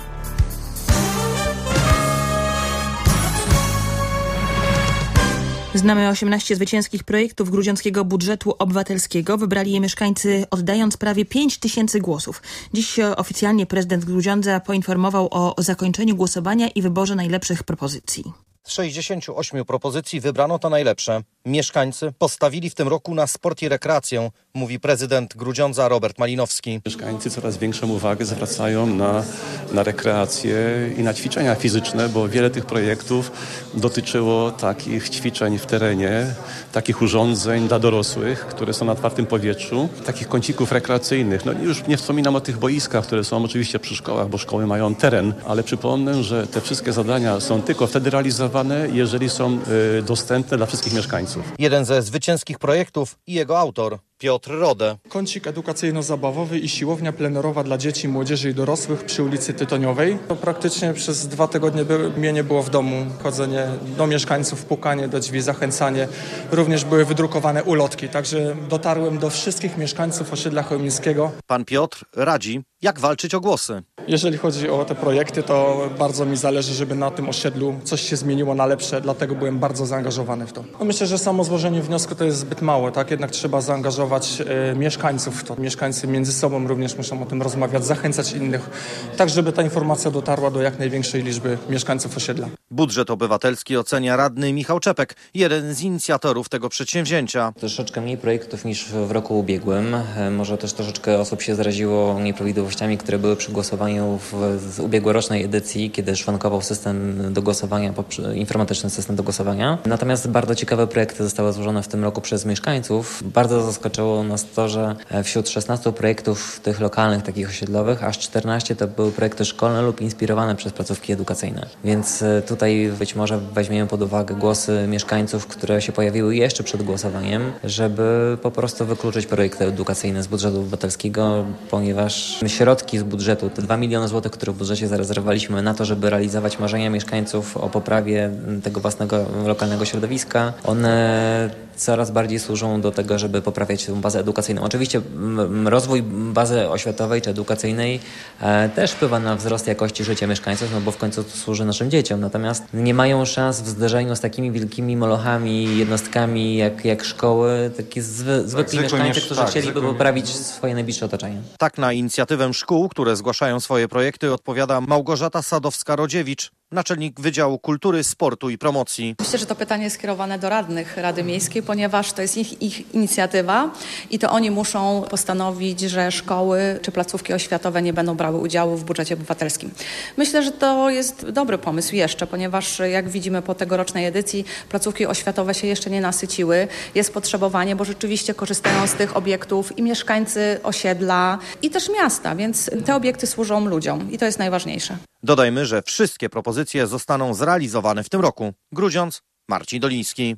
Znamy osiemnaście zwycięskich projektów gruziąckiego budżetu obywatelskiego. Wybrali je mieszkańcy, oddając prawie pięć tysięcy głosów. Dziś oficjalnie prezydent Grudziądza poinformował o zakończeniu głosowania i wyborze najlepszych propozycji. Z sześćdziesięciu ośmiu propozycji wybrano to najlepsze. Mieszkańcy postawili w tym roku na sport i rekreację, mówi prezydent Grudziądza Robert Malinowski. Mieszkańcy coraz większą uwagę zwracają na, na rekreację i na ćwiczenia fizyczne, bo wiele tych projektów dotyczyło takich ćwiczeń w terenie, takich urządzeń dla dorosłych, które są na otwartym powietrzu, takich kącików rekreacyjnych. No już nie wspominam o tych boiskach, które są oczywiście przy szkołach, bo szkoły mają teren, ale przypomnę, że te wszystkie zadania są tylko wtedy realizowane, jeżeli są y, dostępne dla wszystkich mieszkańców. Jeden ze zwycięskich projektów i jego autor, Piotr Rodę. Kącik edukacyjno-zabawowy i siłownia plenerowa dla dzieci, młodzieży i dorosłych przy ulicy Tytoniowej. To praktycznie przez dwa tygodnie by, mnie nie było w domu. Chodzenie do mieszkańców, pukanie do drzwi, zachęcanie. Również były wydrukowane ulotki, także dotarłem do wszystkich mieszkańców osiedla chełmińskiego. Pan Piotr radzi, jak walczyć o głosy. Jeżeli chodzi o te projekty, to bardzo mi zależy, żeby na tym osiedlu coś się zmieniło na lepsze, dlatego byłem bardzo zaangażowany w to. No myślę, że samo złożenie wniosku to jest zbyt mało, tak? Jednak trzeba zaangażować e, mieszkańców w to. Mieszkańcy między sobą również muszą o tym rozmawiać, zachęcać innych, tak żeby ta informacja dotarła do jak największej liczby mieszkańców osiedla. Budżet obywatelski ocenia radny Michał Czepek, jeden z inicjatorów tego przedsięwzięcia. Troszeczkę mniej projektów niż w roku ubiegłym. Może też troszeczkę osób się zaraziło nieprawidłowościami, które były przy głosowaniu w z ubiegłorocznej edycji, kiedy szwankował system do głosowania, informatyczny system do głosowania. Natomiast bardzo ciekawe projekty zostały złożone w tym roku przez mieszkańców. Bardzo zaskoczyło nas to, że wśród szesnastu projektów tych lokalnych, takich osiedlowych, aż czternaście to były projekty szkolne lub inspirowane przez placówki edukacyjne. Więc tutaj być może weźmiemy pod uwagę głosy mieszkańców, które się pojawiły jeszcze przed głosowaniem, żeby po prostu wykluczyć projekty edukacyjne z budżetu obywatelskiego, ponieważ środki z budżetu, te dwa miliony złotych, które w budżecie zarezerwowaliśmy na to, żeby realizować marzenia mieszkańców o poprawie tego własnego lokalnego środowiska, one coraz bardziej służą do tego, żeby poprawiać tę bazę edukacyjną. Oczywiście rozwój bazy oświatowej czy edukacyjnej e, też wpływa na wzrost jakości życia mieszkańców, no bo w końcu to służy naszym dzieciom. Natomiast nie mają szans w zderzeniu z takimi wielkimi molochami, jednostkami jak, jak szkoły, takie zwy, zwykli tak, mieszkańcy, którzy tak, chcieliby zwykły... poprawić swoje najbliższe otoczenie. Tak na inicjatywę szkół, które zgłaszają swoje projekty, odpowiada Małgorzata Sadowska-Rodziewicz, naczelnik Wydziału Kultury, Sportu i Promocji. Myślę, że to pytanie jest skierowane do radnych Rady Miejskiej, ponieważ to jest ich, ich inicjatywa i to oni muszą postanowić, że szkoły czy placówki oświatowe nie będą brały udziału w budżecie obywatelskim. Myślę, że to jest dobry pomysł jeszcze, ponieważ jak widzimy po tegorocznej edycji placówki oświatowe się jeszcze nie nasyciły. Jest potrzebowanie, bo rzeczywiście korzystają z tych obiektów i mieszkańcy osiedla i też miasta, więc te obiekty służą ludziom i to jest najważniejsze. Dodajmy, że wszystkie propozycje zostaną zrealizowane w tym roku. Grudziądz, Marcin Doliński.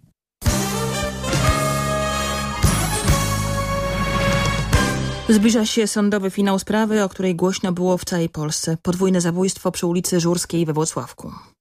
Zbliża się sądowy finał sprawy, o której głośno było w całej Polsce. Podwójne zabójstwo przy ulicy Żurskiej we Włocławku.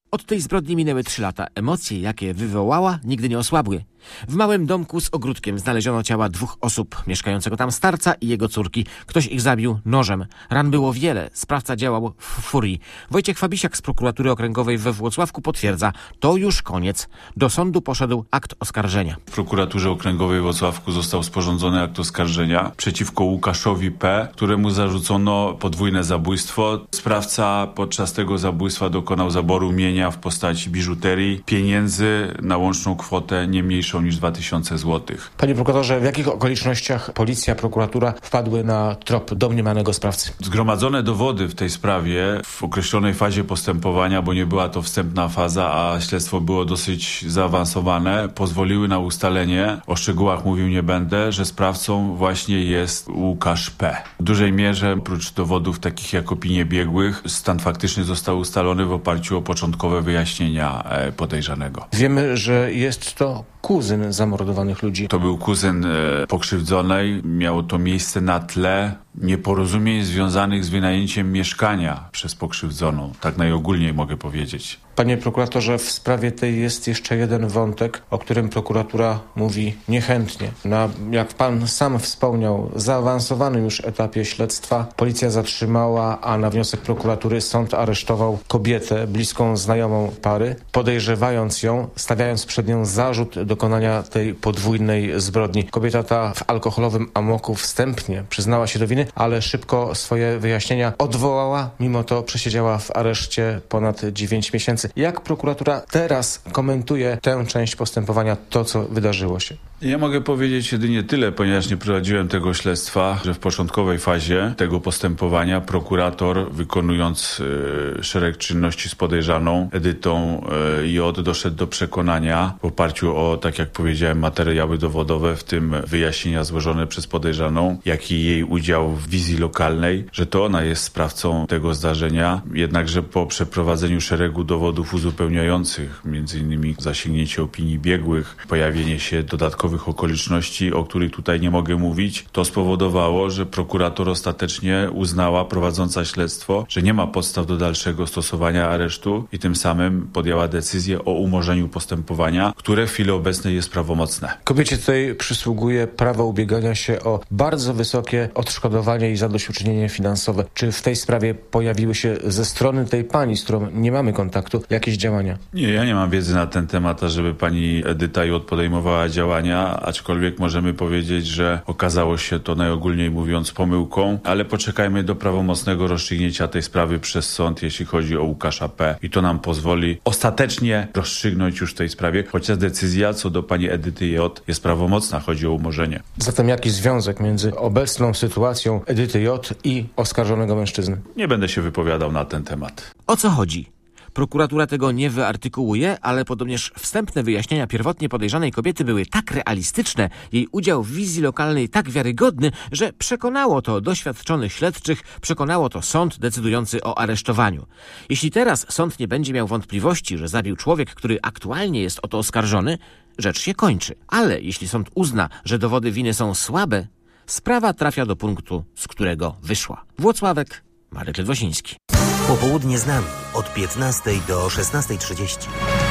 Od tej zbrodni minęły trzy lata. Emocje, jakie wywołała, nigdy nie osłabły. W małym domku z ogródkiem znaleziono ciała dwóch osób, mieszkającego tam starca i jego córki. Ktoś ich zabił nożem. Ran było wiele. Sprawca działał w furii. Wojciech Fabisiak z prokuratury okręgowej we Włocławku potwierdza, to już koniec. Do sądu poszedł akt oskarżenia. W prokuraturze okręgowej w Włocławku został sporządzony akt oskarżenia przeciwko Łukaszowi P., któremu zarzucono podwójne zabójstwo. Sprawca podczas tego zabójstwa dokonał zaboru mienia w postaci biżuterii, pieniędzy na łączną kwotę nie mniejszą niż dwa tysiące złotych. Panie prokuratorze, w jakich okolicznościach policja, prokuratura wpadły na trop domniemanego sprawcy? Zgromadzone dowody w tej sprawie w określonej fazie postępowania, bo nie była to wstępna faza, a śledztwo było dosyć zaawansowane, pozwoliły na ustalenie, o szczegółach mówił nie będę, że sprawcą właśnie jest Łukasz P. W dużej mierze, oprócz dowodów takich jak opinie biegłych, stan faktyczny został ustalony w oparciu o początkowe wyjaśnienia podejrzanego. Wiemy, że jest to kuzyn zamordowanych ludzi. To był kuzyn e, pokrzywdzonej. Miało to miejsce na tle nieporozumień związanych z wynajęciem mieszkania przez pokrzywdzoną. Tak najogólniej mogę powiedzieć. Panie prokuratorze, w sprawie tej jest jeszcze jeden wątek, o którym prokuratura mówi niechętnie. Na, jak pan sam wspomniał, zaawansowanym już etapie śledztwa policja zatrzymała, a na wniosek prokuratury sąd aresztował kobietę, bliską znajomą pary, podejrzewając ją, stawiając przed nią zarzut dokonania tej podwójnej zbrodni. Kobieta ta w alkoholowym amoku wstępnie przyznała się do winy, ale szybko swoje wyjaśnienia odwołała, mimo to przesiedziała w areszcie ponad dziewięć miesięcy. Jak prokuratura teraz komentuje tę część postępowania, to co wydarzyło się? Ja mogę powiedzieć jedynie tyle, ponieważ nie prowadziłem tego śledztwa, że w początkowej fazie tego postępowania prokurator, wykonując y, szereg czynności z podejrzaną Edytą y, J., doszedł do przekonania w oparciu o, tak jak powiedziałem, materiały dowodowe, w tym wyjaśnienia złożone przez podejrzaną, jak i jej udział w wizji lokalnej, że to ona jest sprawcą tego zdarzenia. Jednakże po przeprowadzeniu szeregu dowodów uzupełniających, między innymi zasięgnięcie opinii biegłych, pojawienie się dodatkowych okoliczności, o których tutaj nie mogę mówić, to spowodowało, że prokurator ostatecznie uznała, prowadząca śledztwo, że nie ma podstaw do dalszego stosowania aresztu i tym samym podjęła decyzję o umorzeniu postępowania, które w chwili obecnej jest prawomocne. Kobiecie tutaj przysługuje prawo ubiegania się o bardzo wysokie odszkodowanie i zadośćuczynienie finansowe. Czy w tej sprawie pojawiły się ze strony tej pani, z którą nie mamy kontaktu, jakieś działania? Nie, ja nie mam wiedzy na ten temat, ażeby pani Edyta J. podejmowała działania, aczkolwiek możemy powiedzieć, że okazało się to najogólniej mówiąc pomyłką, ale poczekajmy do prawomocnego rozstrzygnięcia tej sprawy przez sąd, jeśli chodzi o Łukasza P. I to nam pozwoli ostatecznie rozstrzygnąć już w tej sprawie, chociaż decyzja co do pani Edyty J. jest prawomocna, chodzi o umorzenie. Zatem jaki związek między obecną sytuacją Edyty J. i oskarżonego mężczyzny? Nie będę się wypowiadał na ten temat. O co chodzi? Prokuratura tego nie wyartykułuje, ale podobnież wstępne wyjaśnienia pierwotnie podejrzanej kobiety były tak realistyczne, jej udział w wizji lokalnej tak wiarygodny, że przekonało to doświadczonych śledczych, przekonało to sąd decydujący o aresztowaniu. Jeśli teraz sąd nie będzie miał wątpliwości, że zabił człowiek, który aktualnie jest o to oskarżony, rzecz się kończy. Ale jeśli sąd uzna, że dowody winy są słabe, sprawa trafia do punktu, z którego wyszła. Włocławek, Marek Ledwosiński. Popołudnie z nami od piętnastej do szesnastej trzydzieści.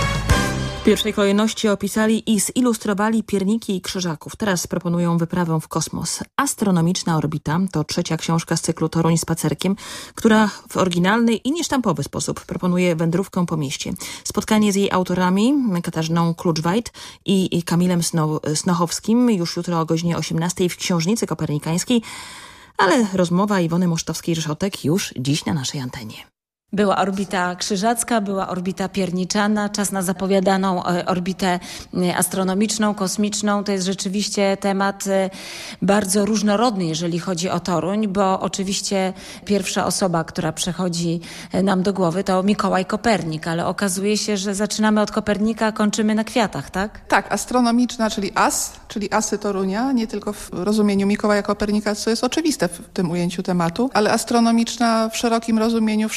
W pierwszej kolejności opisali i zilustrowali pierniki i krzyżaków. Teraz proponują wyprawę w kosmos. Astronomiczna orbita to trzecia książka z cyklu Toruń Spacerkiem, która w oryginalny i niesztampowy sposób proponuje wędrówkę po mieście. Spotkanie z jej autorami, Katarzyną Kluczwajt i Kamilem Sno- Snochowskim, już jutro o godzinie osiemnastej w Książnicy Kopernikańskiej. Ale rozmowa Iwony Mosztowskiej-Ryszotek już dziś na naszej antenie. Była orbita krzyżacka, była orbita pierniczana, czas na zapowiadaną orbitę astronomiczną, kosmiczną. To jest rzeczywiście temat bardzo różnorodny, jeżeli chodzi o Toruń, bo oczywiście pierwsza osoba, która przychodzi nam do głowy, to Mikołaj Kopernik, ale okazuje się, że zaczynamy od Kopernika, a kończymy na kwiatach, tak? Tak, astronomiczna, czyli as, czyli asy Torunia, nie tylko w rozumieniu Mikołaja Kopernika, co jest oczywiste w tym ujęciu tematu, ale astronomiczna w szerokim rozumieniu, w szerokim kojarzeniu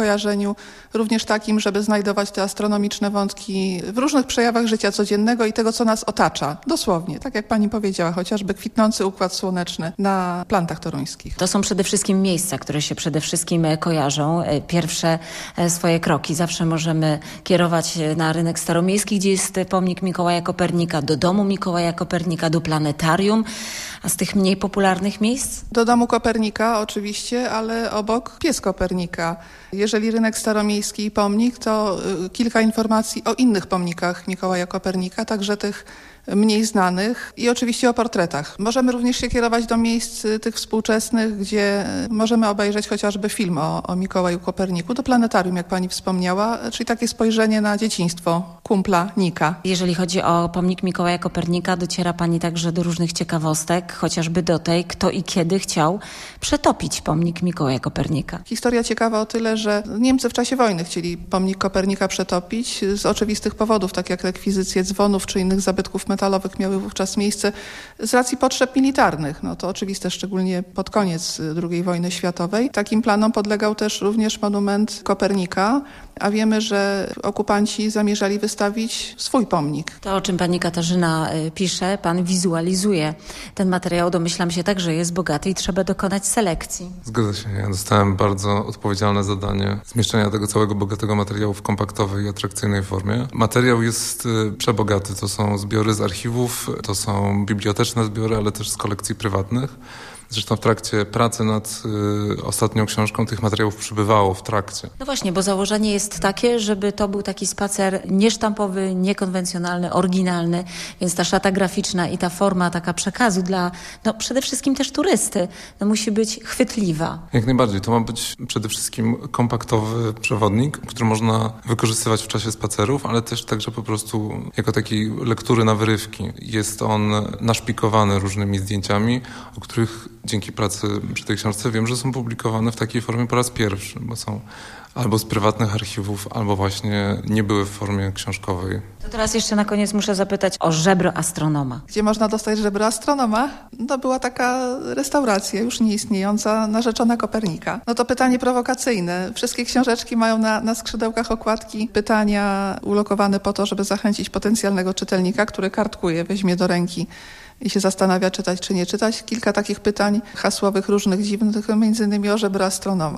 kojarzeniu również takim, żeby znajdować te astronomiczne wątki w różnych przejawach życia codziennego i tego, co nas otacza. Dosłownie, tak jak pani powiedziała, chociażby kwitnący układ słoneczny na plantach toruńskich. To są przede wszystkim miejsca, które się przede wszystkim kojarzą. Pierwsze swoje kroki zawsze możemy kierować na rynek staromiejski, gdzie jest pomnik Mikołaja Kopernika, do domu Mikołaja Kopernika, do planetarium. A z tych mniej popularnych miejsc? Do domu Kopernika oczywiście, ale obok pies Kopernika. Jeżeli rynek staromiejski i pomnik, to kilka informacji o innych pomnikach Mikołaja Kopernika, także tych mniej znanych i oczywiście o portretach. Możemy również się kierować do miejsc tych współczesnych, gdzie możemy obejrzeć chociażby film o, o Mikołaju Koperniku, do planetarium, jak pani wspomniała, czyli takie spojrzenie na dzieciństwo kumpla Nika. Jeżeli chodzi o pomnik Mikołaja Kopernika, dociera pani także do różnych ciekawostek, chociażby do tej, kto i kiedy chciał przetopić pomnik Mikołaja Kopernika. Historia ciekawa o tyle, że Niemcy w czasie wojny chcieli pomnik Kopernika przetopić z oczywistych powodów, tak jak rekwizycje dzwonów czy innych zabytków metalowych miały wówczas miejsce z racji potrzeb militarnych. No to oczywiste, szczególnie pod koniec drugiej wojny światowej. Takim planom podlegał też również monument Kopernika, a wiemy, że okupanci zamierzali wystawić swój pomnik. To, o czym pani Katarzyna pisze, pan wizualizuje ten materiał, domyślam się tak, że jest bogaty i trzeba dokonać selekcji. Zgadza się. Ja dostałem bardzo odpowiedzialne zadanie zmieszczenia tego całego bogatego materiału w kompaktowej i atrakcyjnej formie. Materiał jest przebogaty. To są zbiory z archiwów, to są biblioteczne zbiory, ale też z kolekcji prywatnych. Zresztą w trakcie pracy nad y, ostatnią książką tych materiałów przybywało w trakcie. No właśnie, bo założenie jest takie, żeby to był taki spacer niesztampowy, niekonwencjonalny, oryginalny, więc ta szata graficzna i ta forma taka przekazu dla, no przede wszystkim też turysty, no musi być chwytliwa. Jak najbardziej. To ma być przede wszystkim kompaktowy przewodnik, który można wykorzystywać w czasie spacerów, ale też także po prostu jako takiej lektury na wyrywki. Jest on naszpikowany różnymi zdjęciami, o których dzięki pracy przy tej książce wiem, że są publikowane w takiej formie po raz pierwszy, bo są albo z prywatnych archiwów, albo właśnie nie były w formie książkowej. To teraz jeszcze na koniec muszę zapytać o żebro astronoma. Gdzie można dostać żebro astronoma? To była taka restauracja już nieistniejąca, narzeczona Kopernika. No to pytanie prowokacyjne. Wszystkie książeczki mają na, na skrzydełkach okładki pytania ulokowane po to, żeby zachęcić potencjalnego czytelnika, który kartkuje, weźmie do ręki i się zastanawia, czytać czy nie czytać. Kilka takich pytań hasłowych, różnych, dziwnych, między innymi o żebro astronoma.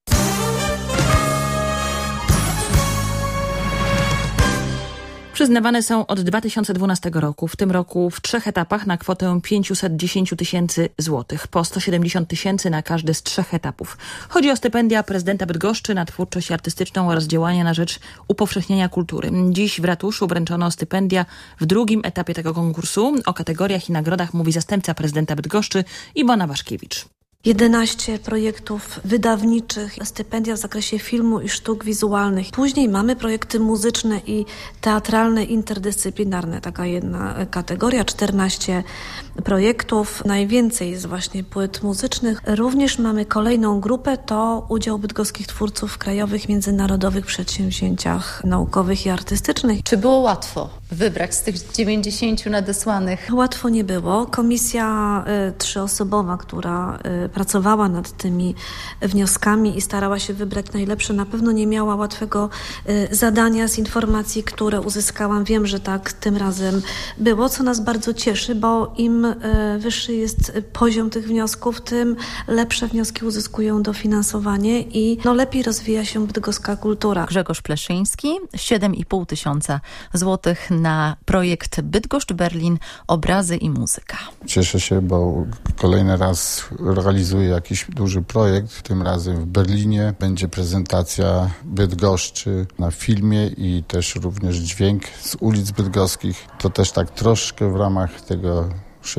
Przyznawane są od dwa tysiące dwunastego roku, w tym roku w trzech etapach na kwotę pięćset dziesięć tysięcy złotych, po sto siedemdziesiąt tysięcy na każdy z trzech etapów. Chodzi o stypendia prezydenta Bydgoszczy na twórczość artystyczną oraz działania na rzecz upowszechniania kultury. Dziś w ratuszu wręczono stypendia w drugim etapie tego konkursu. O kategoriach i nagrodach mówi zastępca prezydenta Bydgoszczy Iwona Waszkiewicz. jedenaście projektów wydawniczych, stypendia w zakresie filmu i sztuk wizualnych. Później mamy projekty muzyczne i teatralne, interdyscyplinarne. Taka jedna kategoria, czternaście projektów. Najwięcej jest właśnie płyt muzycznych. Również mamy kolejną grupę, to udział bydgoskich twórców w krajowych, międzynarodowych przedsięwzięciach naukowych i artystycznych. Czy było łatwo wybrać z tych dziewięćdziesięciu nadesłanych? Łatwo nie było. Komisja y, trzyosobowa, która y, pracowała nad tymi wnioskami i starała się wybrać najlepsze, na pewno nie miała łatwego y, zadania. Z informacji, które uzyskałam, wiem, że tak tym razem było, co nas bardzo cieszy, bo im y, wyższy jest poziom tych wniosków, tym lepsze wnioski uzyskują dofinansowanie i no, lepiej rozwija się bydgoska kultura. Grzegorz Pleszyński, siedem i pół tysiąca złotych na projekt Bydgoszcz Berlin, obrazy i muzyka. Cieszę się, bo kolejny raz realizuję jakiś duży projekt. Tym razem w Berlinie będzie prezentacja Bydgoszczy na filmie i też również dźwięk z ulic bydgoskich. To też tak troszkę w ramach tego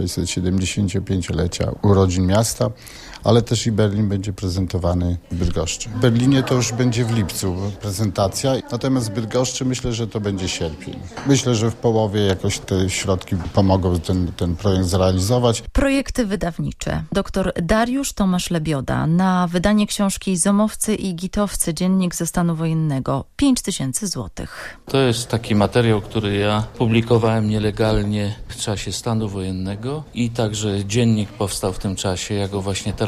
sześćset-siedemdziesięciopięciolecia urodzin miasta, ale też i Berlin będzie prezentowany w Bydgoszczy. W Berlinie to już będzie w lipcu prezentacja, natomiast w Bydgoszczy myślę, że to będzie sierpień. Myślę, że w połowie jakoś te środki pomogą ten, ten projekt zrealizować. Projekty wydawnicze. Doktor Dariusz Tomasz Lebioda na wydanie książki Zomowcy i Gitowcy, dziennik ze stanu wojennego. pięć tysięcy złotych. To jest taki materiał, który ja publikowałem nielegalnie w czasie stanu wojennego i także dziennik powstał w tym czasie. Ja go właśnie teraz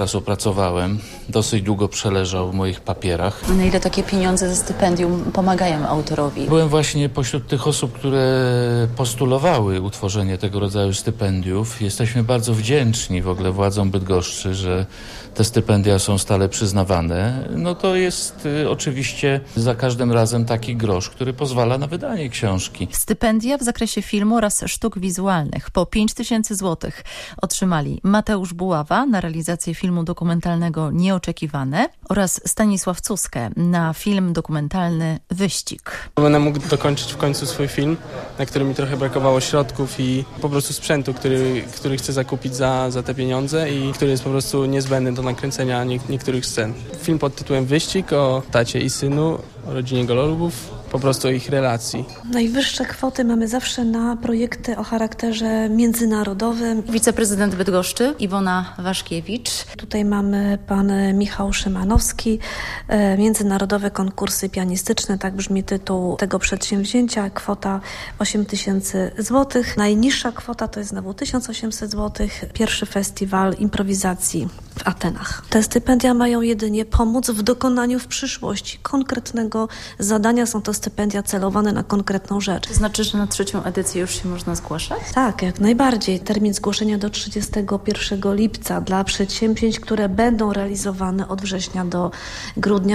teraz opracowałem. Dosyć długo przeleżał w moich papierach. Na ile takie pieniądze ze stypendium pomagają autorowi? Byłem właśnie pośród tych osób, które postulowały utworzenie tego rodzaju stypendiów. Jesteśmy bardzo wdzięczni w ogóle władzom Bydgoszczy, że te stypendia są stale przyznawane. No to jest y, oczywiście za każdym razem taki grosz, który pozwala na wydanie książki. Stypendia w zakresie filmu oraz sztuk wizualnych po pięć tysięcy złotych otrzymali Mateusz Buława na realizację filmu dokumentalnego Nieoczekiwane oraz Stanisław Cuskę na film dokumentalny Wyścig. Będę mógł dokończyć w końcu swój film, na który mi trochę brakowało środków i po prostu sprzętu, który, który chcę zakupić za, za te pieniądze i który jest po prostu niezbędny do nakręcenia nie, niektórych scen. Film pod tytułem Wyścig o tacie i synu, o rodzinie Golubów, po prostu ich relacji. Najwyższe kwoty mamy zawsze na projekty o charakterze międzynarodowym. Wiceprezydent Bydgoszczy Iwona Waszkiewicz. Tutaj mamy pan Michał Szymanowski. Międzynarodowe konkursy pianistyczne, tak brzmi tytuł tego przedsięwzięcia. Kwota osiem tysięcy złotych. Najniższa kwota to jest znowu tysiąc osiemset złotych. Pierwszy festiwal improwizacji w Atenach. Te stypendia mają jedynie pomóc w dokonaniu w przyszłości konkretnego zadania. Są to stypendia celowane na konkretną rzecz. To znaczy, że na trzecią edycję już się można zgłaszać? Tak, jak najbardziej. Termin zgłoszenia do trzydziestego pierwszego lipca dla przedsięwzięć, które będą realizowane od września do grudnia.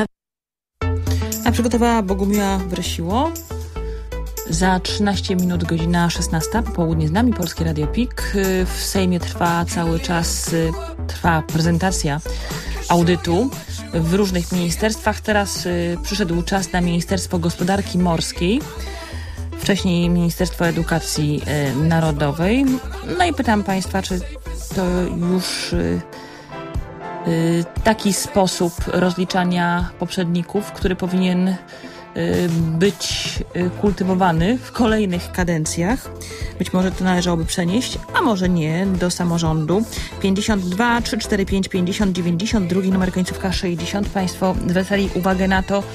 A przygotowała Bogumiła Wrysiło. Za trzynaście minut godzina szesnasta, popołudnie z nami Polskie Radio Pik. W Sejmie trwa cały czas, trwa prezentacja audytu w różnych ministerstwach. Teraz y, przyszedł czas na Ministerstwo Gospodarki Morskiej, wcześniej Ministerstwo Edukacji y, Narodowej. No i pytam Państwa, czy to już y, y, taki sposób rozliczania poprzedników, który powinien być kultywowany w kolejnych kadencjach. Być może to należałoby przenieść, a może nie, do samorządu. pięćdziesiąt dwa trzysta czterdzieści pięć pięćdziesiąt dziewięćdziesiąt, drugi numer końcówka sześćdziesiąt. Państwo zwracali uwagę na to,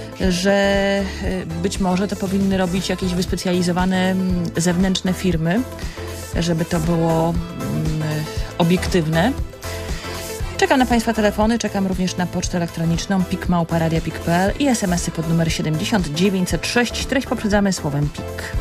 że być może to powinny robić jakieś wyspecjalizowane zewnętrzne firmy, żeby to było obiektywne. Czekam na Państwa telefony, czekam również na pocztę elektroniczną pik małpa radia pik kropka pe el i es em esy pod numer siedemdziesiąt dziewięćset sześć. Treść poprzedzamy słowem pik.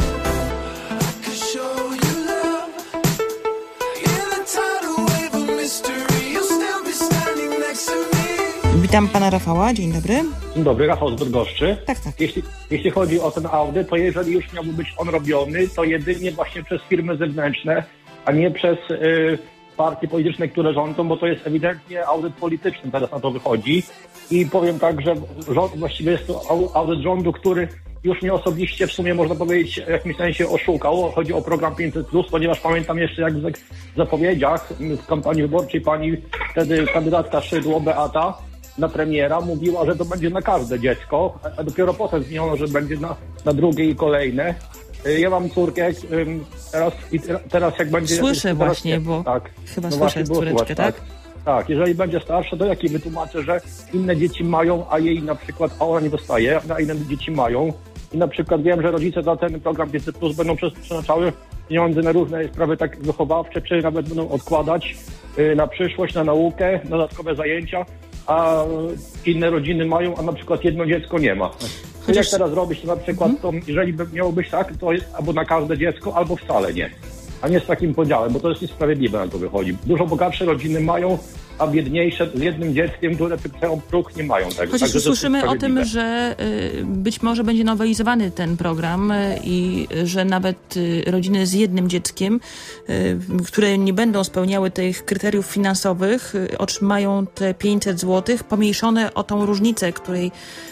Witam pana Rafała, dzień dobry. Dzień dobry, Rafał z Bydgoszczy. Tak, tak. Jeśli, jeśli chodzi o ten audyt, to jeżeli już miałby być on robiony, to jedynie właśnie przez firmy zewnętrzne, a nie przez y, partie polityczne, które rządzą, bo to jest ewidentnie audyt polityczny, teraz na to wychodzi. I powiem tak, że rząd, właściwie jest to audyt rządu, który już mnie osobiście w sumie można powiedzieć w jakimś sensie oszukał. Chodzi o program pięćset plus, ponieważ pamiętam jeszcze jak w zapowiedziach w kampanii wyborczej pani wtedy kandydatka Szydło, Beata, na premiera mówiła, że to będzie na każde dziecko, a dopiero potem zmieniono, że będzie na, na drugie i kolejne. Ja mam córkę teraz, i teraz jak będzie... Słyszę teraz, właśnie, bo tak, chyba no słyszę córeczkę, tak? tak? Tak, jeżeli będzie starsza, to jak jej wytłumaczę, że inne dzieci mają, a jej na przykład, a ona nie dostaje, a inne dzieci mają. I na przykład wiem, że rodzice za ten program pięćset plus będą przeznaczały pieniądze na różne sprawy tak wychowawcze, czy nawet będą odkładać y, na przyszłość, na naukę, na dodatkowe zajęcia, a inne rodziny mają, a na przykład jedno dziecko nie ma. Chociaż... Jak teraz robić to na przykład, to jeżeli by miało być tak, to jest albo na każde dziecko, albo wcale nie. A nie z takim podziałem, bo to jest niesprawiedliwe, na to wychodzi. Dużo bogatsze rodziny mają, a biedniejsze z jednym dzieckiem, które przekraczają próg, nie mają tego. Chociaż już słyszymy o tym, że y, być może będzie nowelizowany ten program y, i że nawet y, rodziny z jednym dzieckiem, y, które nie będą spełniały tych kryteriów finansowych, y, otrzymają te pięćset złotych, pomniejszone o tą różnicę, której,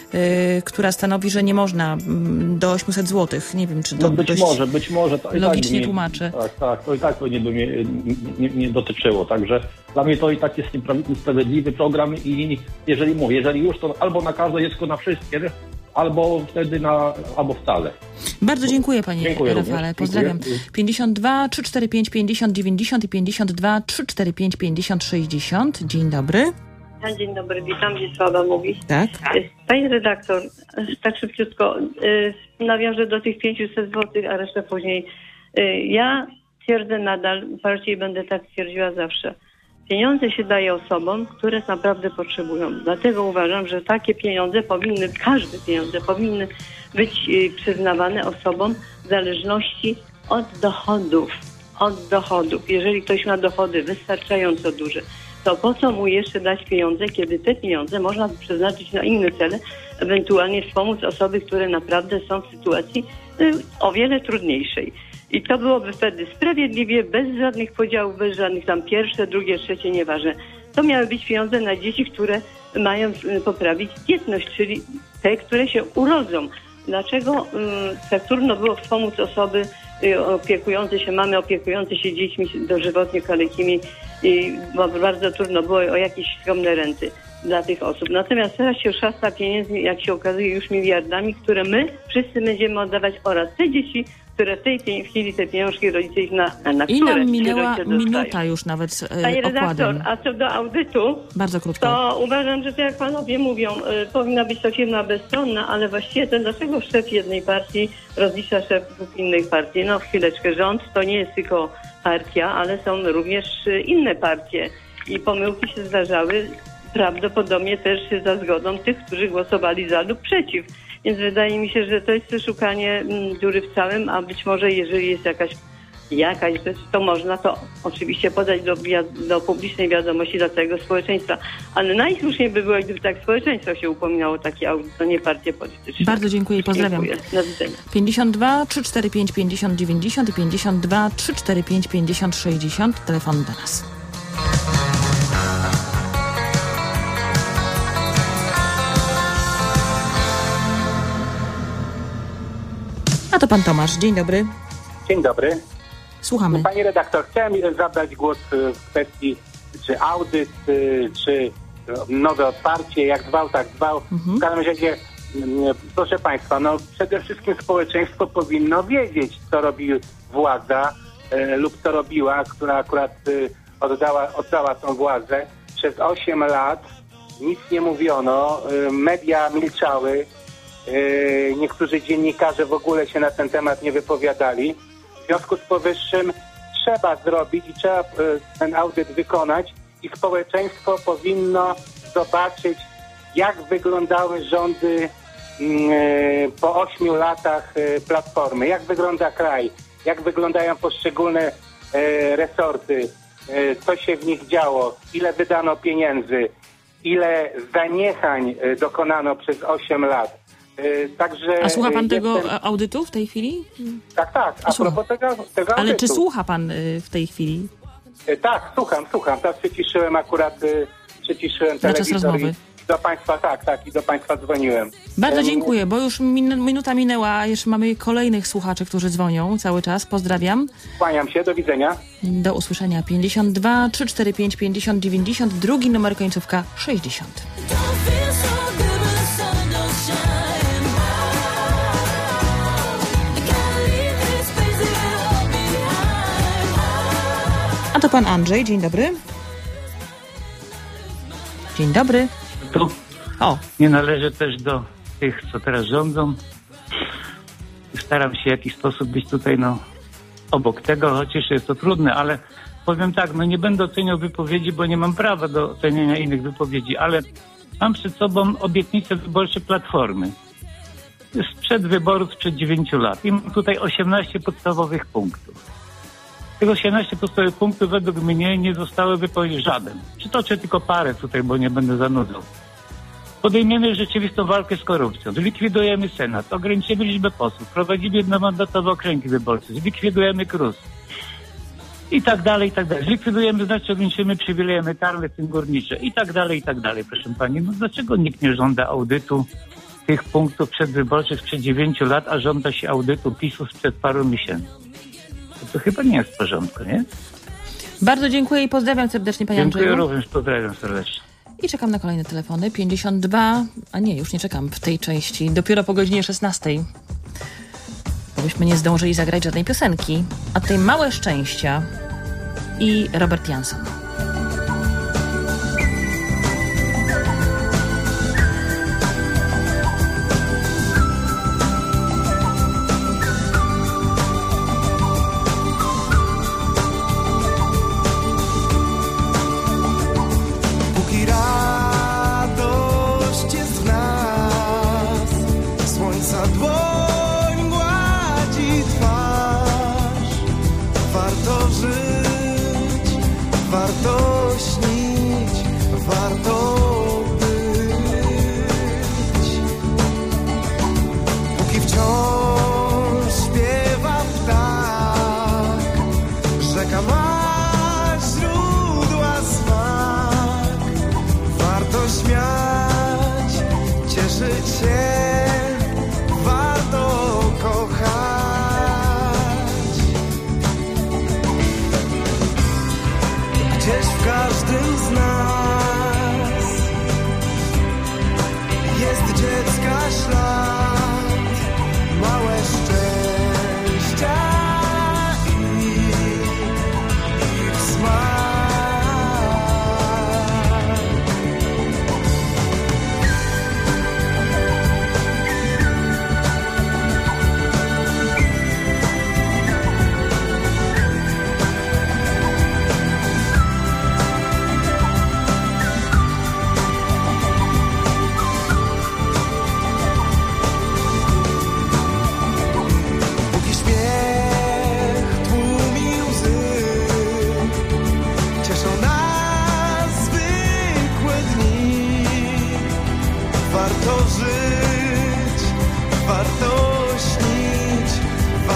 y, która stanowi, że nie można y, do osiemset złotych. Nie wiem, czy to no być dość może, być może. To logicznie tak nie, tłumaczę. Tak, tak, to i tak to nie by mnie nie, nie dotyczyło, także dla mnie to i tak jest niesprawiedliwy program i jeżeli mówię, jeżeli już to albo na każde dziecko, na wszystkie, albo wtedy na, albo wcale. Bardzo dziękuję panie dziękuję Rafale, również. pozdrawiam. Dziękuję. pięćdziesiąt dwa trzysta czterdzieści pięć pięćdziesiąt dziewięćdziesiąt i pięćdziesiąt dwa trzysta czterdzieści pięć pięćdziesiąt sześćdziesiąt. Dzień dobry. Dzień dobry, witam, Wiesława mówi. Tak. Pani redaktor, tak szybciutko, nawiążę do tych pięćset złotych, a resztę później. Ja twierdzę nadal, bardziej będę tak twierdziła zawsze. Pieniądze się daje osobom, które naprawdę potrzebują. Dlatego uważam, że takie pieniądze powinny, każde pieniądze powinny być przyznawane osobom w zależności od dochodów. Od dochodów. Jeżeli ktoś ma dochody wystarczająco duże, to po co mu jeszcze dać pieniądze, kiedy te pieniądze można przeznaczyć na inne cele, ewentualnie wspomóc osoby, które naprawdę są w sytuacji y, o wiele trudniejszej. I to byłoby wtedy sprawiedliwie, bez żadnych podziałów, bez żadnych tam pierwsze, drugie, trzecie, nieważne. To miały być pieniądze na dzieci, które mają y, poprawić dzietność, czyli te, które się urodzą. Dlaczego y, tak trudno było wspomóc osoby y, opiekujące się, mamy opiekujące się dziećmi dożywotnie kalekimi i bardzo trudno było o jakieś skromne renty dla tych osób. Natomiast teraz się szasta pieniędzmi, jak się okazuje, już miliardami, które my wszyscy będziemy oddawać oraz te dzieci, które w tej chwili te pieniążki rodzice ich na, na I które nam minęła rodzice minuta już nawet e, Panie redaktor, okładem. a co do audytu, Bardzo krótko. to uważam, że to jak panowie mówią, y, powinna być to firma bezstronna, ale właściwie to dlaczego szef jednej partii rozlicza szefów innej partii? No chwileczkę, rząd to nie jest tylko partia, ale są również y, inne partie i pomyłki się zdarzały prawdopodobnie też za zgodą tych, którzy głosowali za lub przeciw. Więc wydaje mi się, że to jest szukanie mm, dziury w całym, a być może jeżeli jest jakaś jakaś rzecz, to można to oczywiście podać do, do publicznej wiadomości dla całego społeczeństwa. Ale najsłuszniej by było, gdyby tak społeczeństwo się upominało o taki audyt, to nie partie polityczne. Bardzo dziękuję i pozdrawiam. Dziękuję. Do widzenia. pięćdziesiąt dwa trzysta czterdzieści pięć pięćdziesiąt dziewięćdziesiąt i pięćdziesiąt dwa trzysta czterdzieści pięć pięćdziesiąt sześćdziesiąt. Telefon do nas. A to pan Tomasz. Dzień dobry. Dzień dobry. Słuchamy. Pani redaktor, chciałem zabrać głos w kwestii czy audyt, czy nowe otwarcie, jak zwał, tak zwał. Mhm. W każdym razie, proszę państwa, no przede wszystkim społeczeństwo powinno wiedzieć, co robi władza e, lub co robiła, która akurat e, oddała, oddała tą władzę. Przez osiem lat nic nie mówiono, e, media milczały, e, niektórzy dziennikarze w ogóle się na ten temat nie wypowiadali. W związku z powyższym trzeba zrobić i trzeba ten audyt wykonać i społeczeństwo powinno zobaczyć, jak wyglądały rządy po ośmiu latach Platformy, jak wygląda kraj, jak wyglądają poszczególne resorty, co się w nich działo, ile wydano pieniędzy, ile zaniechań dokonano przez osiem lat. Także a słucha pan jestem... tego audytu w tej chwili? Tak, tak, a Słucha. propos tego, tego Ale audytu. czy słucha pan w tej chwili? Tak, słucham, słucham. Teraz przyciszyłem akurat, przyciszyłem telewizor i do państwa, tak, tak, i do państwa dzwoniłem. Bardzo dziękuję, bo już min- minuta minęła, a jeszcze mamy kolejnych słuchaczy, którzy dzwonią cały czas. Pozdrawiam. Kłaniam się, do widzenia. Do usłyszenia. pięćdziesiąt dwa trzysta czterdzieści pięć pięćdziesiąt dziewięćdziesiąt, drugi numer końcówka sześćdziesiąt. A to pan Andrzej, dzień dobry. Dzień dobry. Tu o. Nie należę też do tych, co teraz rządzą. Staram się w jakiś sposób być tutaj no, obok tego, chociaż jest to trudne, ale powiem tak, no nie będę oceniał wypowiedzi, bo nie mam prawa do oceniania innych wypowiedzi, ale mam przed sobą obietnice wyborcze Platformy. Sprzed wyborów, sprzed dziewięciu lat. I mam tutaj osiemnaście podstawowych punktów. Tych osiemnaście podstawowych punktów według mnie nie zostały wypowiedziane żaden. Przytoczę tylko parę tutaj, bo nie będę zanudzał. Podejmiemy rzeczywistą walkę z korupcją. Zlikwidujemy Senat. Ograniczymy liczbę posłów. Prowadzimy jednomandatowe okręgi wyborcze. Zlikwidujemy K R U S. I tak dalej, i tak dalej. Zlikwidujemy, znaczy ograniczymy przywileje emerytalne, w tym górnicze. I tak dalej, i tak dalej, proszę pani. No dlaczego nikt nie żąda audytu tych punktów przedwyborczych sprzed dziewięciu lat, a żąda się audytu PiS-u sprzed paru miesięcy? To, to chyba nie jest w porządku, nie? Bardzo dziękuję i pozdrawiam serdecznie, panie Andrzeju. Dziękuję również, pozdrawiam serdecznie. I czekam na kolejne telefony. pięćdziesiąt dwa, a nie, już nie czekam w tej części. Dopiero po godzinie szesnastej. Bo byśmy nie zdążyli zagrać żadnej piosenki. A tutaj Małe Szczęścia i Robert Jansson.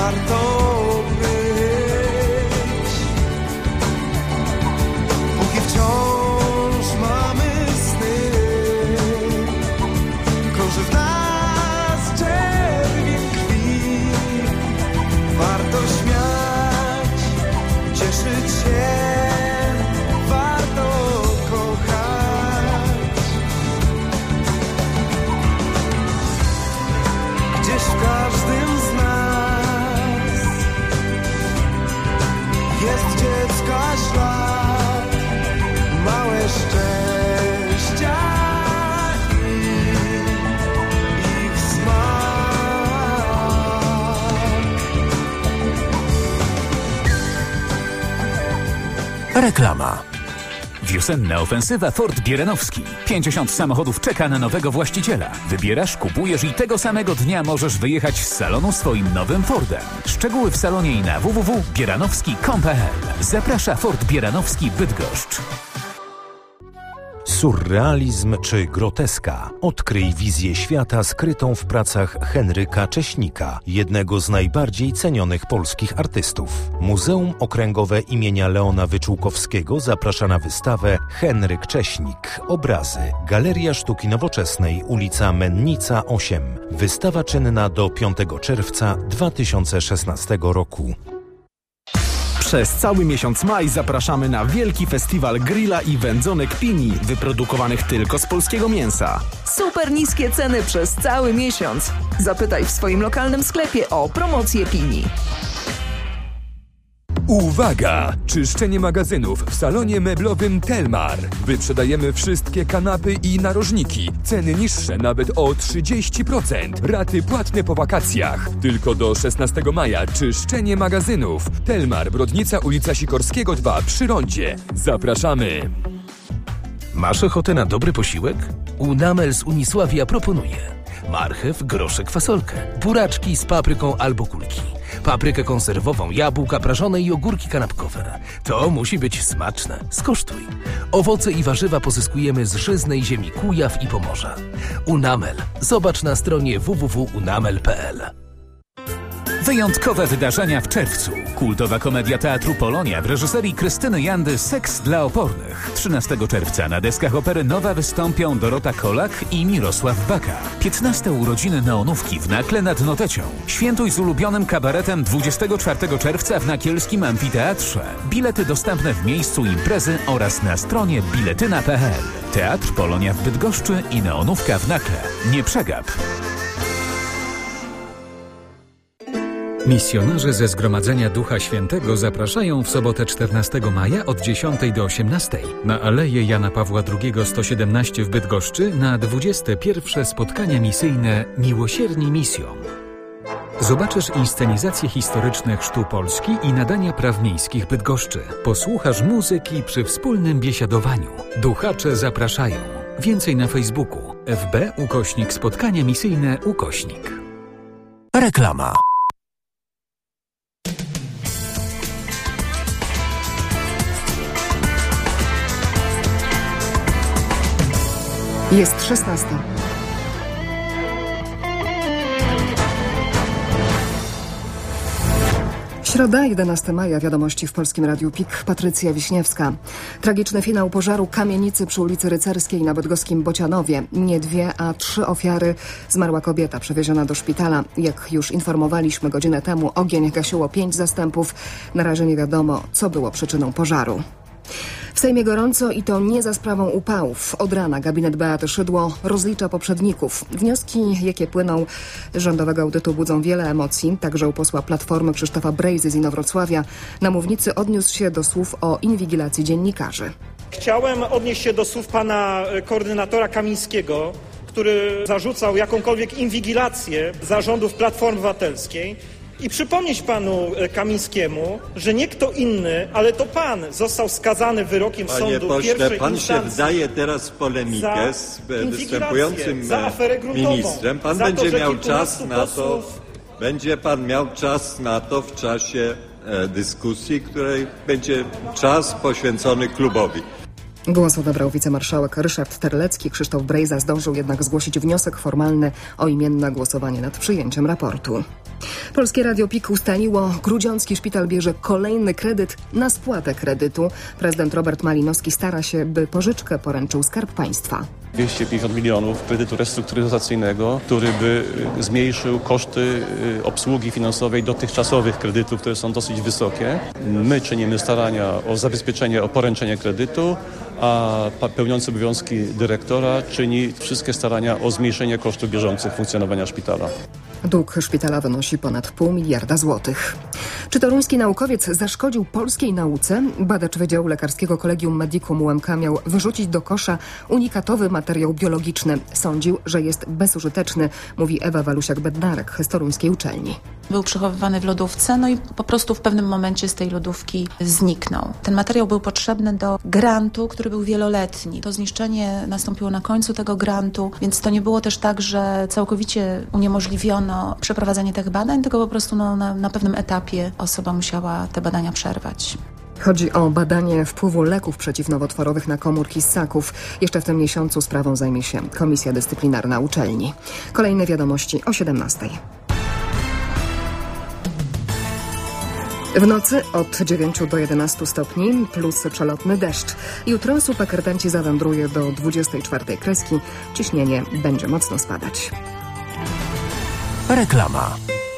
warto być. Póki wciąż mamy sny, krąży w nas czerwień krwi. Warto śmiać, cieszyć się, warto kochać. Gdzieś w każdym z nas jest dziecka ślad, małe szczęścia i ich smak. Reklama. Wiosenna ofensywa Ford Bieranowski. pięćdziesiąt samochodów czeka na nowego właściciela. Wybierasz, kupujesz i tego samego dnia możesz wyjechać z salonu swoim nowym Fordem. Szczegóły w salonie i na w w w kropka bieranowski kropka com kropka p l. Zaprasza Ford Bieranowski Bydgoszcz. Surrealizm czy groteska? Odkryj wizję świata skrytą w pracach Henryka Cześnika, jednego z najbardziej cenionych polskich artystów. Muzeum Okręgowe imienia Leona Wyczółkowskiego zaprasza na wystawę Henryk Cześnik. Obrazy. Galeria Sztuki Nowoczesnej, ulica Mennica osiem. Wystawa czynna do piątego czerwca dwa tysiące szesnastego roku. Przez cały miesiąc maj zapraszamy na wielki festiwal grilla i wędzonek Pini, wyprodukowanych tylko z polskiego mięsa. Super niskie ceny przez cały miesiąc. Zapytaj w swoim lokalnym sklepie o promocję Pini. Uwaga! Czyszczenie magazynów w salonie meblowym Telmar. Wyprzedajemy wszystkie kanapy i narożniki. Ceny niższe nawet o trzydzieści procent. Raty płatne po wakacjach. Tylko do szesnastego maja czyszczenie magazynów. Telmar, Brodnica, ulica Sikorskiego dwa przy rondzie. Zapraszamy! Masz ochotę na dobry posiłek? Unamel z Unisławia proponuje marchew, groszek, fasolkę, buraczki z papryką albo kulki, paprykę konserwową, jabłka prażone i ogórki kanapkowe. To musi być smaczne. Skosztuj. Owoce i warzywa pozyskujemy z żyznej ziemi Kujaw i Pomorza. Unamel. Zobacz na stronie w w w kropka unamel kropka p l. Wyjątkowe wydarzenia w czerwcu. Kultowa komedia Teatru Polonia w reżyserii Krystyny Jandy Seks dla opornych. trzynastego czerwca na deskach Opery Nowa wystąpią Dorota Kolak i Mirosław Baka. piętnaste urodziny Neonówki w Nakle nad Notecią. Świętuj z ulubionym kabaretem dwudziestego czwartego czerwca w Nakielskim Amfiteatrze. Bilety dostępne w miejscu imprezy oraz na stronie biletyna kropka p l. Teatr Polonia w Bydgoszczy i Neonówka w Nakle. Nie przegap! Misjonarze ze Zgromadzenia Ducha Świętego zapraszają w sobotę czternastego maja od dziesiątej do osiemnastej na Aleję Jana Pawła drugiego sto siedemnaście w Bydgoszczy na dwudzieste pierwsze spotkania misyjne Miłosierni Misją. Zobaczysz inscenizacje historyczne chrztu Polski i nadania praw miejskich Bydgoszczy. Posłuchasz muzyki przy wspólnym biesiadowaniu. Duchacze zapraszają. Więcej na Facebooku. F B ukośnik spotkania misyjne ukośnik. Reklama. Jest szesnasta. Środa, jedenastego maja, wiadomości w Polskim Radiu P I K. Patrycja Wiśniewska. Tragiczny finał pożaru kamienicy przy ulicy Rycerskiej na bydgoskim Bocianowie. Nie dwie, a trzy ofiary. Zmarła kobieta przewieziona do szpitala. Jak już informowaliśmy godzinę temu, ogień gasiło pięć zastępów. Na razie nie wiadomo, co było przyczyną pożaru. W Sejmie gorąco i to nie za sprawą upałów. Od rana gabinet Beaty Szydło rozlicza poprzedników. Wnioski, jakie płyną z rządowego audytu, budzą wiele emocji. Także u posła Platformy Krzysztofa Brejzy z Inowrocławia na mównicy odniósł się do słów o inwigilacji dziennikarzy. Chciałem odnieść się do słów pana koordynatora Kamińskiego, który zarzucał jakąkolwiek inwigilację zarządów Platformy Obywatelskiej. I przypomnieć panu Kamińskiemu, że nie kto inny, ale to pan został skazany wyrokiem Panie sądu pośle, pierwszej pan instancji. się wdaje teraz w polemikę z występującym ministrem. Pan za będzie to, miał że czas na to, posłów... będzie pan miał czas na to w czasie e, dyskusji, której będzie czas poświęcony klubowi. Głos odebrał wicemarszałek Ryszard Terlecki. Krzysztof Brejza zdążył jednak zgłosić wniosek formalny o imienne głosowanie nad przyjęciem raportu. Polskie Radio PiK ustaliło, Grudziącki Szpital bierze kolejny kredyt na spłatę kredytu. Prezydent Robert Malinowski stara się, by pożyczkę poręczył Skarb Państwa. dwieście pięćdziesiąt milionów kredytu restrukturyzacyjnego, który by zmniejszył koszty obsługi finansowej dotychczasowych kredytów, które są dosyć wysokie. My czynimy starania o zabezpieczenie, o poręczenie kredytu, a pełniący obowiązki dyrektora czyni wszystkie starania o zmniejszenie kosztów bieżących funkcjonowania szpitala. Dług szpitala wynosi ponad pół miliarda złotych. Czy toruński naukowiec zaszkodził polskiej nauce? Badacz Wydziału Lekarskiego Collegium Medicum U M K miał wyrzucić do kosza unikatowy materiał biologiczny. Sądził, że jest bezużyteczny, mówi Ewa Walusiak-Bednarek z toruńskiej uczelni. Był przechowywany w lodówce, no i po prostu w pewnym momencie z tej lodówki zniknął. Ten materiał był potrzebny do grantu, który był wieloletni. To zniszczenie nastąpiło na końcu tego grantu, więc to nie było też tak, że całkowicie uniemożliwiono przeprowadzenie tych badań, tylko po prostu no, na, na pewnym etapie osoba musiała te badania przerwać. Chodzi o badanie wpływu leków przeciwnowotworowych na komórki ssaków. Jeszcze w tym miesiącu sprawą zajmie się Komisja Dyscyplinarna uczelni. Kolejne wiadomości o siedemnastej. W nocy od dziewięciu do jedenastu stopni plus przelotny deszcz. Jutro superkręci zawędruje do dwudziestej czwartej kreski. Ciśnienie będzie mocno spadać. Reklama.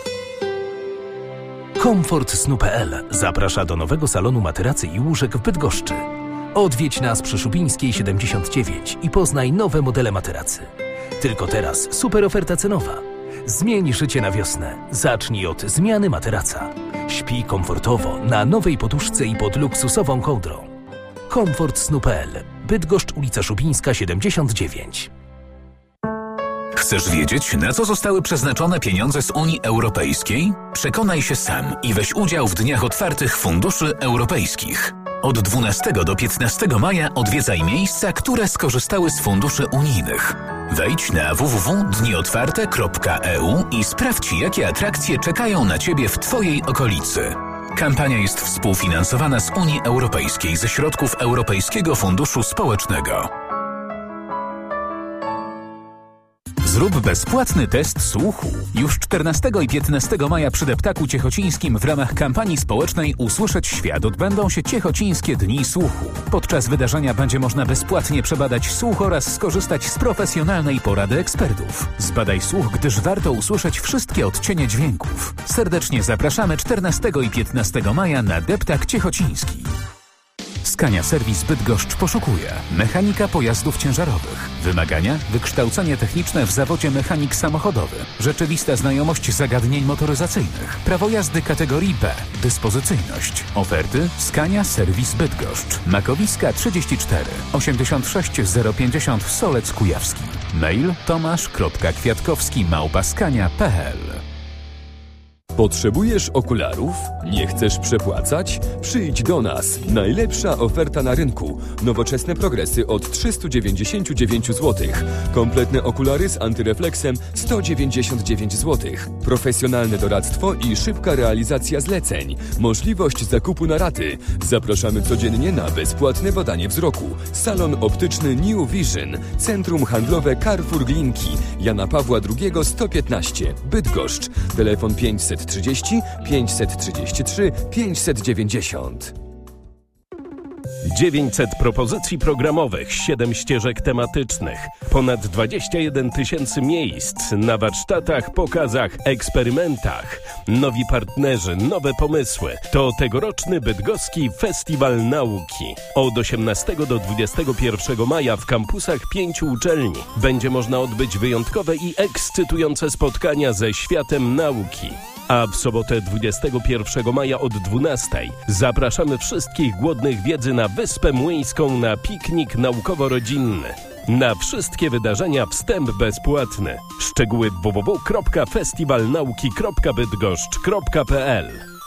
Komfort Snu kropka pe el zaprasza do nowego salonu materacy i łóżek w Bydgoszczy. Odwiedź nas przy Szubińskiej siedemdziesiąt dziewięć i poznaj nowe modele materacy. Tylko teraz super oferta cenowa. Zmień życie na wiosnę. Zacznij od zmiany materaca. Śpij komfortowo na nowej poduszce i pod luksusową kołdrą. Komfort Snu kropka pe el. Bydgoszcz, ulica Szubińska siedemdziesiąt dziewięć. Chcesz wiedzieć, na co zostały przeznaczone pieniądze z Unii Europejskiej? Przekonaj się sam i weź udział w Dniach Otwartych Funduszy Europejskich. Od dwunastego do piętnastego maja odwiedzaj miejsca, które skorzystały z funduszy unijnych. Wejdź na w w w kropka dni otwarte kropka e u i sprawdź, jakie atrakcje czekają na Ciebie w Twojej okolicy. Kampania jest współfinansowana z Unii Europejskiej ze środków Europejskiego Funduszu Społecznego. Zrób bezpłatny test słuchu. Już czternastego i piętnastego maja przy Deptaku Ciechocińskim w ramach kampanii społecznej Usłyszeć Świat odbędą się Ciechocińskie Dni Słuchu. Podczas wydarzenia będzie można bezpłatnie przebadać słuch oraz skorzystać z profesjonalnej porady ekspertów. Zbadaj słuch, gdyż warto usłyszeć wszystkie odcienie dźwięków. Serdecznie zapraszamy czternastego i piętnastego maja na Deptak Ciechociński. Scania Serwis Bydgoszcz poszukuje mechanika pojazdów ciężarowych. Wymagania: wykształcenie techniczne w zawodzie mechanik samochodowy, rzeczywista znajomość zagadnień motoryzacyjnych, prawo jazdy kategorii B, dyspozycyjność. Oferty: Scania Serwis Bydgoszcz, Makowiska trzydzieści cztery, osiemdziesiąt sześć zero pięćdziesiąt Solec Kujawski. Mail tomasz kropka kwiatkowski małpa skania kropka pe el. Potrzebujesz okularów? Nie chcesz przepłacać? Przyjdź do nas. Najlepsza oferta na rynku. Nowoczesne progresy od trzysta dziewięćdziesiąt dziewięć złotych. Kompletne okulary z antyrefleksem sto dziewięćdziesiąt dziewięć złotych. Profesjonalne doradztwo i szybka realizacja zleceń. Możliwość zakupu na raty. Zapraszamy codziennie na bezpłatne badanie wzroku. Salon optyczny New Vision. Centrum handlowe Carrefour Glinki. Jana Pawła drugiego sto piętnaście. Bydgoszcz. Telefon pięćset trzydzieści, pięćset trzydzieści trzy, pięćset dziewięćdziesiąt. dziewięćset propozycji programowych, siedem ścieżek tematycznych, ponad dwadzieścia jeden tysięcy miejsc na warsztatach, pokazach, eksperymentach. Nowi partnerzy, nowe pomysły. To tegoroczny Bydgoski Festiwal Nauki. Od osiemnastego do dwudziestego pierwszego maja w kampusach pięciu uczelni będzie można odbyć wyjątkowe i ekscytujące spotkania ze światem nauki. A w sobotę dwudziestego pierwszego maja od dwunastej zapraszamy wszystkich głodnych wiedzy na Wyspę Młyńską na piknik naukowo-rodzinny. Na wszystkie wydarzenia wstęp bezpłatny. Szczegóły w w w kropka festiwalnauki kropka bydgoszcz kropka pe el.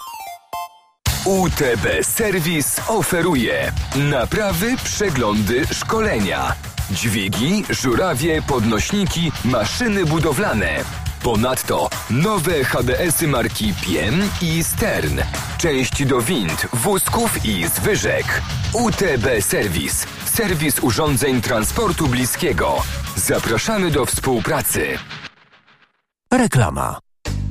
U T B Serwis oferuje naprawy, przeglądy, szkolenia, dźwigi, żurawie, podnośniki, maszyny budowlane. Ponadto nowe H D S-y marki Piem i Stern. Części do wind, wózków i zwyżek. U T B Serwis. Serwis urządzeń transportu bliskiego. Zapraszamy do współpracy. Reklama.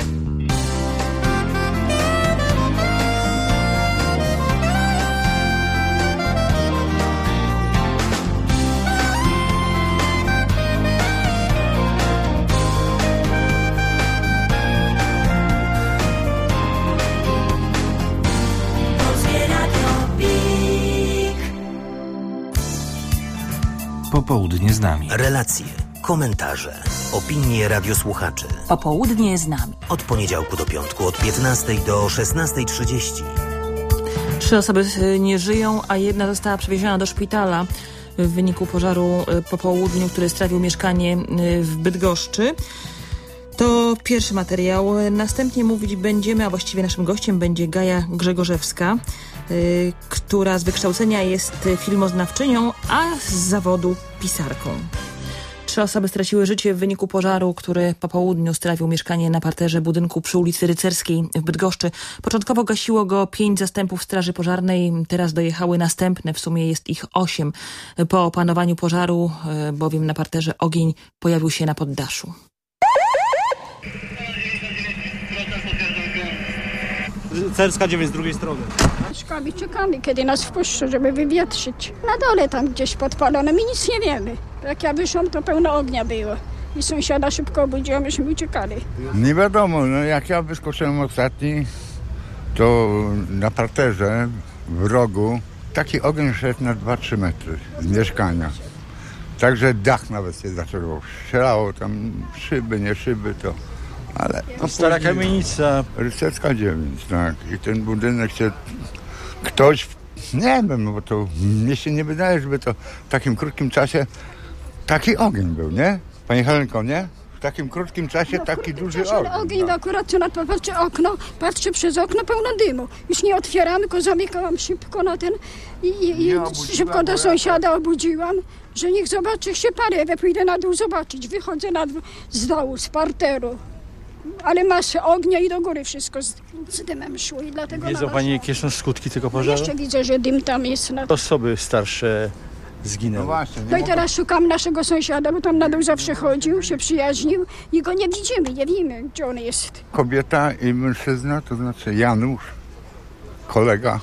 Popołudnie z nami. Relacje, komentarze, opinie radiosłuchaczy. Popołudnie z nami. Od poniedziałku do piątku, od piętnastej do szesnastej trzydzieści. Trzy osoby nie żyją, a jedna została przewieziona do szpitala w wyniku pożaru po południu, który strawił mieszkanie w Bydgoszczy. To pierwszy materiał. Następnie mówić będziemy, a właściwie naszym gościem będzie Gaja Grzegorzewska, yy, która z wykształcenia jest filmoznawczynią, a z zawodu pisarką. Trzy osoby straciły życie w wyniku pożaru, który po południu strawił mieszkanie na parterze budynku przy ulicy Rycerskiej w Bydgoszczy. Początkowo gasiło go pięć zastępów straży pożarnej, teraz dojechały następne, w sumie jest ich osiem. Po opanowaniu pożaru, yy, bowiem na parterze ogień pojawił się na poddaszu. Rycerska dziewięć z drugiej strony. Czekamy, czekamy, kiedy nas wpuszczą, żeby wywietrzyć. Na dole tam gdzieś podpalone, my nic nie wiemy. Jak ja wyszłam, to pełno ognia było. I sąsiada szybko obudziła, myśmy uciekali. Nie wiadomo, no jak ja wyskoczyłem ostatni, to na parterze w rogu taki ogień szedł na dwa trzy metry z mieszkania. Także dach nawet się zaczęło. Strzelało tam szyby, nie szyby, to... Ale no stara kamienica. Rycerska dziewięć, tak. I ten budynek się ktoś, nie wiem, bo to mnie się nie wydaje, żeby to w takim krótkim czasie taki ogień był, nie? Pani Helenko, nie? W takim krótkim czasie no, taki duży czasie, ogień. Ale ogień, no. Akurat co na to patrzy okno, patrzy przez okno pełno dymu. Już nie otwieramy, tylko zamykałam szybko na ten i, i, i szybko do sąsiada obudziłam, że niech zobaczy, jak się pali. Ja pójdę na dół zobaczyć. Wychodzę na dół, z dołu, z parteru. Ale masę ognia i do góry wszystko z, z dymem szło i dlatego... Wiedzą pani, jakie są skutki tego pożaru? No jeszcze widzę, że dym tam jest. Na... Osoby starsze zginęły. No właśnie. No i teraz szukam naszego sąsiada, bo tam na dół zawsze chodził, się przyjaźnił i go nie widzimy, nie wiemy, gdzie on jest. Kobieta i mężczyzna, to znaczy Janusz, kolega.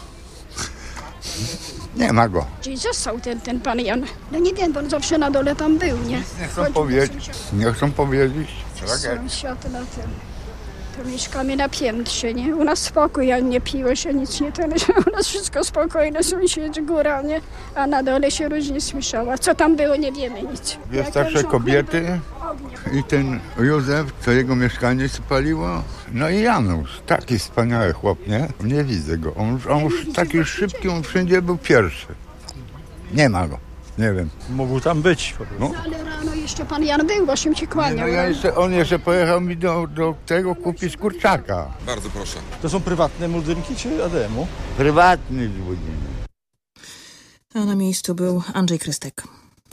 Nie ma go. Gdzieś został ten, ten pan Jan. No nie wiem, bo on zawsze na dole tam był, nie? Nie chcą powiedzieć. Nie chcą powiedzieć. Sąsiad na tym. To mieszkamy na piętrze, nie? U nas spokój, ja nie piło się, nic nie ten. U nas wszystko spokojne, sąsiedzi, góra, nie? A na dole się różnie słyszała. Co tam było, nie wiemy nic. Dwie starsze kobiety i ten Józef, co jego mieszkanie spaliło. No i Janusz, taki wspaniały chłop, nie? Nie widzę go. On, on już taki szybki, on wszędzie był pierwszy. Nie ma go. Nie wiem. Mógł tam być. No. Ale rano jeszcze pan Jan był, właśnie ci kłaniał. No ja jeszcze, on jeszcze pojechał mi do, do tego kupić kurczaka. Bardzo proszę. To są prywatne budynki czy A D M-u? Prywatny budynek. A na miejscu był Andrzej Krystek.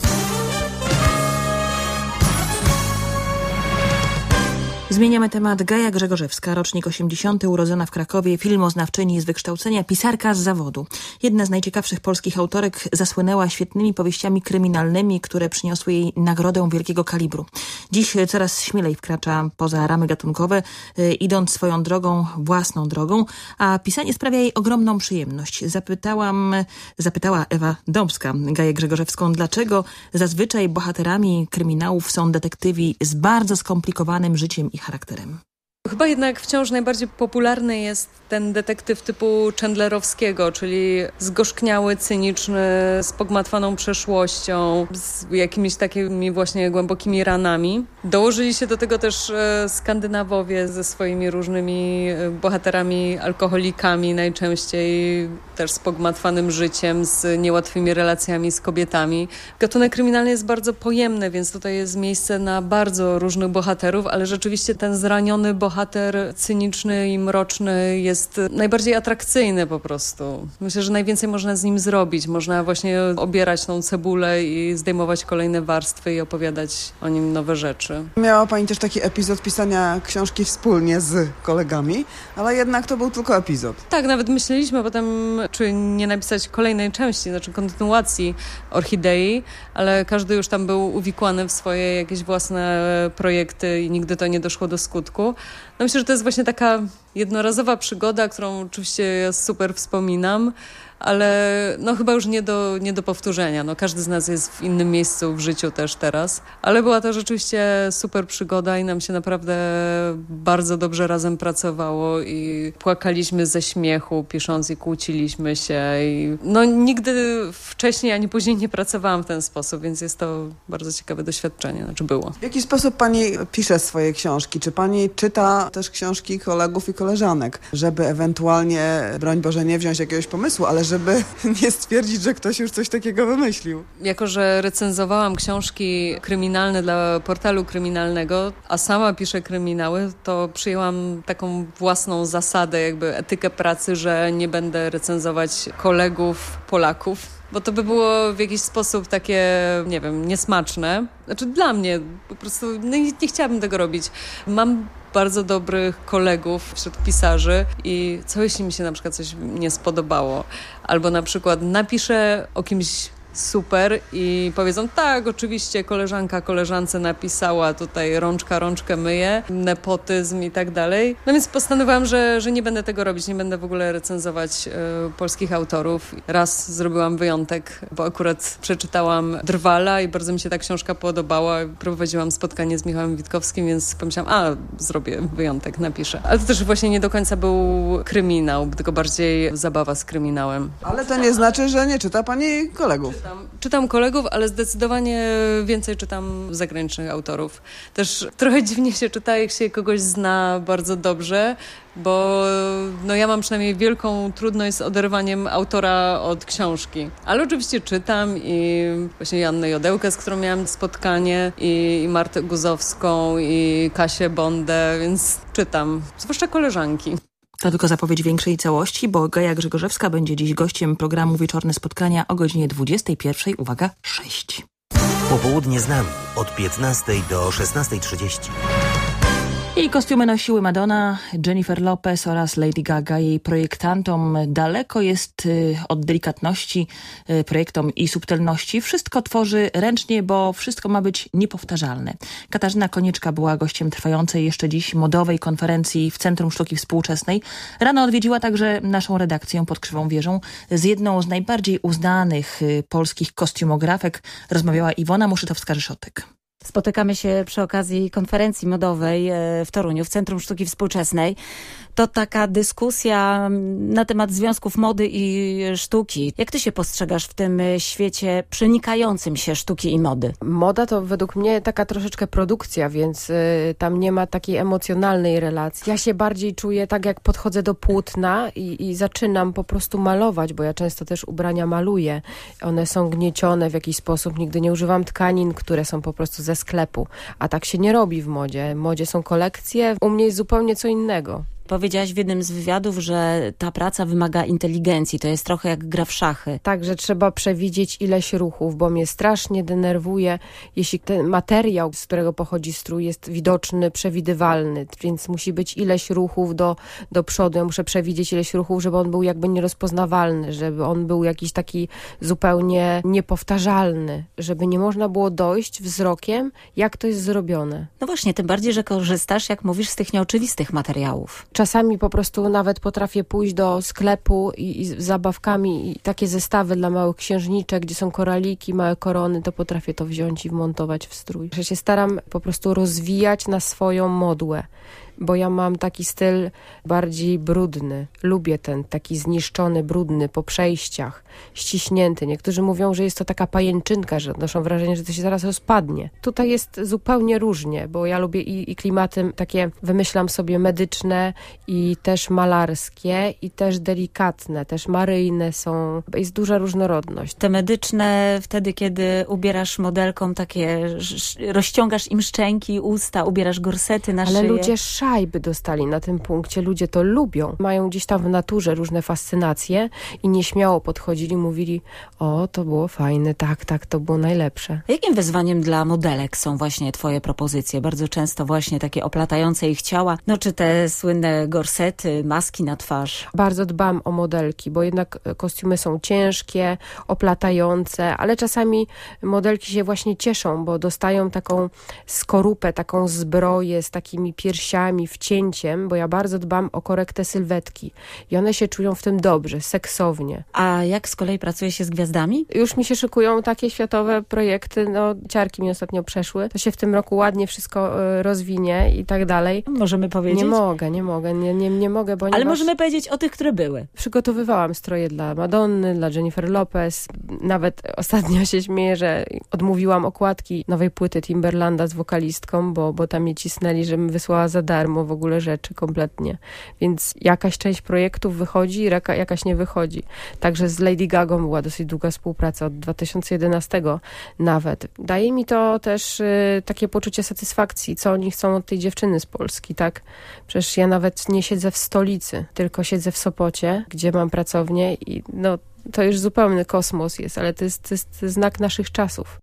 Zmieniamy temat. Gaja Grzegorzewska, rocznik osiemdziesiąty, urodzona w Krakowie, filmoznawczyni z wykształcenia, pisarka z zawodu. Jedna z najciekawszych polskich autorek, zasłynęła świetnymi powieściami kryminalnymi, które przyniosły jej nagrodę wielkiego kalibru. Dziś coraz śmielej wkracza poza ramy gatunkowe, idąc swoją drogą, własną drogą, a pisanie sprawia jej ogromną przyjemność. Zapytałam, zapytała Ewa Dąbska Gaję Grzegorzewską, dlaczego zazwyczaj bohaterami kryminałów są detektywi z bardzo skomplikowanym życiem i charakterem. Chyba jednak wciąż najbardziej popularny jest ten detektyw typu Chandlerowskiego, czyli zgorzkniały, cyniczny, z pogmatwaną przeszłością, z jakimiś takimi właśnie głębokimi ranami. Dołożyli się do tego też Skandynawowie ze swoimi różnymi bohaterami, alkoholikami najczęściej, też z pogmatwanym życiem, z niełatwymi relacjami z kobietami. Gatunek kryminalny jest bardzo pojemny, więc tutaj jest miejsce na bardzo różnych bohaterów, ale rzeczywiście ten zraniony bohater bohater cyniczny i mroczny jest najbardziej atrakcyjny po prostu. Myślę, że najwięcej można z nim zrobić. Można właśnie obierać tą cebulę i zdejmować kolejne warstwy i opowiadać o nim nowe rzeczy. Miała pani też taki epizod pisania książki wspólnie z kolegami, ale jednak to był tylko epizod. Tak, nawet myśleliśmy potem, czy nie napisać kolejnej części, znaczy kontynuacji Orchidei, ale każdy już tam był uwikłany w swoje jakieś własne projekty i nigdy to nie doszło do skutku. No myślę, że to jest właśnie taka jednorazowa przygoda, którą oczywiście ja super wspominam, ale no chyba już nie do, nie do powtórzenia. No, każdy z nas jest w innym miejscu w życiu też teraz, ale była to rzeczywiście super przygoda i nam się naprawdę bardzo dobrze razem pracowało i płakaliśmy ze śmiechu, pisząc i kłóciliśmy się. I no nigdy wcześniej ani później nie pracowałam w ten sposób, więc jest to bardzo ciekawe doświadczenie, znaczy było. W jaki sposób pani pisze swoje książki? Czy pani czyta też książki kolegów i koleżanek, żeby ewentualnie, broń Boże, nie wziąć jakiegoś pomysłu, ale żeby nie stwierdzić, że ktoś już coś takiego wymyślił? Jako że recenzowałam książki kryminalne dla portalu kryminalnego, a sama piszę kryminały, to przyjęłam taką własną zasadę, jakby etykę pracy, że nie będę recenzować kolegów Polaków, bo to by było w jakiś sposób takie, nie wiem, niesmaczne. Znaczy dla mnie po prostu no nie, nie chciałabym tego robić. Mam bardzo dobrych kolegów wśród pisarzy i co jeśli mi się na przykład coś nie spodobało? Albo na przykład napiszę o kimś super i powiedzą, tak, oczywiście koleżanka koleżance napisała tutaj rączka rączkę myje, nepotyzm i tak dalej. No więc postanowiłam, że, że nie będę tego robić, nie będę w ogóle recenzować y, polskich autorów. Raz zrobiłam wyjątek, bo akurat przeczytałam Drwala i bardzo mi się ta książka podobała. Prowadziłam spotkanie z Michałem Witkowskim, więc pomyślałam, a zrobię wyjątek, napiszę. Ale to też właśnie nie do końca był kryminał, tylko bardziej zabawa z kryminałem. Ale to nie znaczy, że nie czyta pani kolegów. Czytam, czytam kolegów, ale zdecydowanie więcej czytam zagranicznych autorów. Też trochę dziwnie się czyta, jak się kogoś zna bardzo dobrze, bo no ja mam przynajmniej wielką trudność z oderwaniem autora od książki. Ale oczywiście czytam i właśnie Joannę Jodełkę, z którą miałam spotkanie, i, i Martę Guzowską, i Kasię Bondę, więc czytam, zwłaszcza koleżanki. To tylko zapowiedź większej całości, bo Gaja Grzegorzewska będzie dziś gościem programu Wieczorne Spotkania o godzinie dwudziestej pierwszej, uwaga, sześć. Popołudnie z nami od piętnastej do szesnastej trzydzieści. Jej kostiumy nosiły Madonna, Jennifer Lopez oraz Lady Gaga. Jej projektantom daleko jest od delikatności, projektom i subtelności. Wszystko tworzy ręcznie, bo wszystko ma być niepowtarzalne. Katarzyna Konieczka była gościem trwającej jeszcze dziś modowej konferencji w Centrum Sztuki Współczesnej. Rano odwiedziła także naszą redakcję pod Krzywą Wieżą. Z jedną z najbardziej uznanych polskich kostiumografek rozmawiała Iwona Muszytowska-Ryszotek. Spotykamy się przy okazji konferencji modowej w Toruniu, w Centrum Sztuki Współczesnej. To taka dyskusja na temat związków mody i sztuki. Jak ty się postrzegasz w tym świecie przenikającym się sztuki i mody? Moda to według mnie taka troszeczkę produkcja, więc y, tam nie ma takiej emocjonalnej relacji. Ja się bardziej czuję tak, jak podchodzę do płótna i, i zaczynam po prostu malować, bo ja często też ubrania maluję. One są gniecione w jakiś sposób. Nigdy nie używam tkanin, które są po prostu ze sklepu. A tak się nie robi w modzie. W modzie są kolekcje, u mnie jest zupełnie co innego. Powiedziałaś w jednym z wywiadów, że ta praca wymaga inteligencji. To jest trochę jak gra w szachy. Tak, że trzeba przewidzieć ileś ruchów, bo mnie strasznie denerwuje, jeśli ten materiał, z którego pochodzi strój, jest widoczny, przewidywalny, więc musi być ileś ruchów do, do przodu. Ja muszę przewidzieć ileś ruchów, żeby on był jakby nierozpoznawalny, żeby on był jakiś taki zupełnie niepowtarzalny, żeby nie można było dojść wzrokiem, jak to jest zrobione. No właśnie, tym bardziej, że korzystasz, jak mówisz, z tych nieoczywistych materiałów. Czasami po prostu nawet potrafię pójść do sklepu i, i z zabawkami i takie zestawy dla małych księżniczek, gdzie są koraliki, małe korony, to potrafię to wziąć i wmontować w strój. Ja się staram po prostu rozwijać na swoją modłę, bo ja mam taki styl bardziej brudny. Lubię ten taki zniszczony, brudny, po przejściach, ściśnięty. Niektórzy mówią, że jest to taka pajęczynka, że odnoszą wrażenie, że to się zaraz rozpadnie. Tutaj jest zupełnie różnie, bo ja lubię i, i klimaty takie, wymyślam sobie, medyczne i też malarskie i też delikatne, też maryjne są. Jest duża różnorodność. Te medyczne wtedy, kiedy ubierasz modelkom takie, rozciągasz im szczęki, usta, ubierasz gorsety na Ale szyję. ludzie szaleją. raj by dostali na tym punkcie. Ludzie to lubią. Mają gdzieś tam w naturze różne fascynacje i nieśmiało podchodzili, mówili, o, to było fajne, tak, tak, to było najlepsze. Jakim wyzwaniem dla modelek są właśnie twoje propozycje? Bardzo często właśnie takie oplatające ich ciała, no czy te słynne gorsety, maski na twarz. Bardzo dbam o modelki, bo jednak kostiumy są ciężkie, oplatające, ale czasami modelki się właśnie cieszą, bo dostają taką skorupę, taką zbroję z takimi piersiami, wcięciem, bo ja bardzo dbam o korektę sylwetki i one się czują w tym dobrze, seksownie. A jak z kolei pracuje się z gwiazdami? Już mi się szykują takie światowe projekty, no ciarki mi ostatnio przeszły, to się w tym roku ładnie wszystko y, rozwinie i tak dalej. Możemy powiedzieć? Nie mogę, nie mogę, nie, nie, nie mogę, bo Ale możemy powiedzieć o tych, które były. Przygotowywałam stroje dla Madonny, dla Jennifer Lopez. Nawet ostatnio się śmieję, że odmówiłam okładki nowej płyty Timberlanda z wokalistką, bo, bo tam mnie cisnęli, żebym wysłała za darmo w ogóle rzeczy kompletnie. Więc jakaś część projektów wychodzi, jakaś nie wychodzi. Także z Lady Gagą była dosyć długa współpraca, od dwa tysiące jedenastego nawet. Daje mi to też y, takie poczucie satysfakcji, co oni chcą od tej dziewczyny z Polski, tak? Przecież ja nawet nie siedzę w stolicy, tylko siedzę w Sopocie, gdzie mam pracownię i no to już zupełny kosmos jest, ale to jest, to jest znak naszych czasów.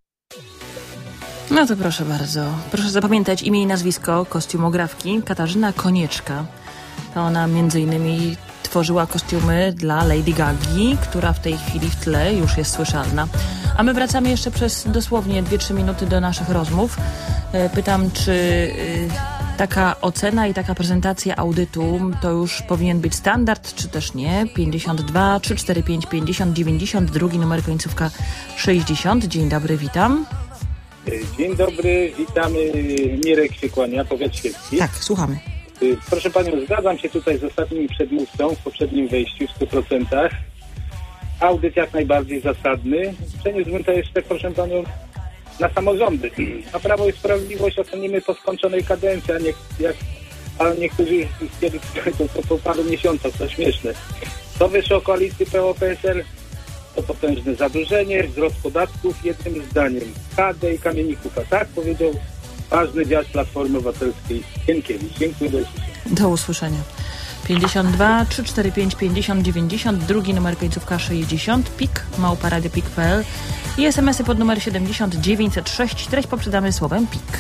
No to proszę bardzo. Proszę zapamiętać imię i nazwisko kostiumografki Katarzyna Konieczka. To ona między innymi tworzyła kostiumy dla Lady Gagi, która w tej chwili w tle już jest słyszalna. A my wracamy jeszcze przez dosłownie dwie trzy minuty do naszych rozmów. Pytam, czy taka ocena i taka prezentacja audytu to już powinien być standard, czy też nie? pięćdziesiąt dwa trzysta czterdzieści pięć pięćdziesiąt dziewięćdziesiąt, drugi numer końcówka sześćdziesiąt. Dzień dobry, witam. Dzień dobry, witamy. Mirek się kłania, powiat świecki. Tak, słuchamy. Proszę panią, zgadzam się tutaj z ostatnim przedmówcą w poprzednim wejściu w stu procentach. Audyt jak najbardziej zasadny. Przeniósłbym to jeszcze, proszę panią, na samorządy. A Prawo i Sprawiedliwość ocenimy po skończonej kadencji, a, nie, jak, a niektórzy już kiedyś to, to po paru miesiącach, to śmieszne. Co wyszło koalicji P O P S L? To potężne zadłużenie, wzrost podatków, jednym zdaniem. K D i Kamieników, a tak powiedział ważny dział Platformy Obywatelskiej Sienkiewicz. Dziękuję, do usłyszenia. Do usłyszenia. pięćdziesiąt dwa trzysta czterdzieści pięć pięćdziesiąt dziewięćdziesiąt, drugi numer końcówka sześćdziesiąt, pik, małpa radio pik kropka p l i smsy pod numer siedemdziesiąt dziewięćset sześć. Treść poprzedamy słowem pik.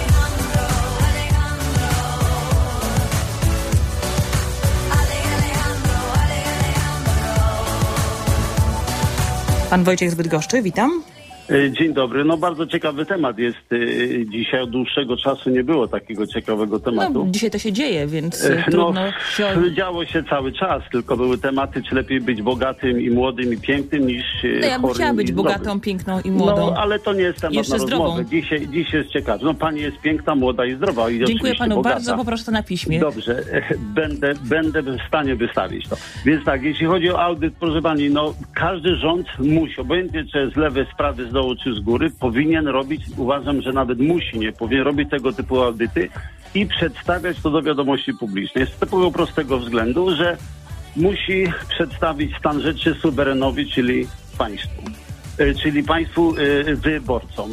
Pan Wojciech z Bydgoszczy, witam. Dzień dobry. No bardzo ciekawy temat jest. Dzisiaj od dłuższego czasu nie było takiego ciekawego tematu. No, dzisiaj to się dzieje, więc no, trudno się... Działo się cały czas, tylko były tematy, czy lepiej być bogatym i młodym i pięknym niż No ja bym chciała być bogatą, zdrowym. Piękną i młodą. No, ale to nie jest temat Jeszcze na rozmowę. Dzisiaj, dziś jest ciekawy. No pani jest piękna, młoda i zdrowa. I dziękuję panu bogata. bardzo, poproszę to na piśmie. Dobrze, będę, będę w stanie wystawić to. Więc tak, jeśli chodzi o audyt, proszę pani, no każdy rząd musi, obojętnie czy z lewej, z prawej, z dołu, czy z góry, powinien robić, uważam, że nawet musi, nie powinien robić tego typu audyty i przedstawiać to do wiadomości publicznej. Z tego prostego względu, że musi przedstawić stan rzeczy suwerenowi, czyli państwu. Czyli państwu wyborcom,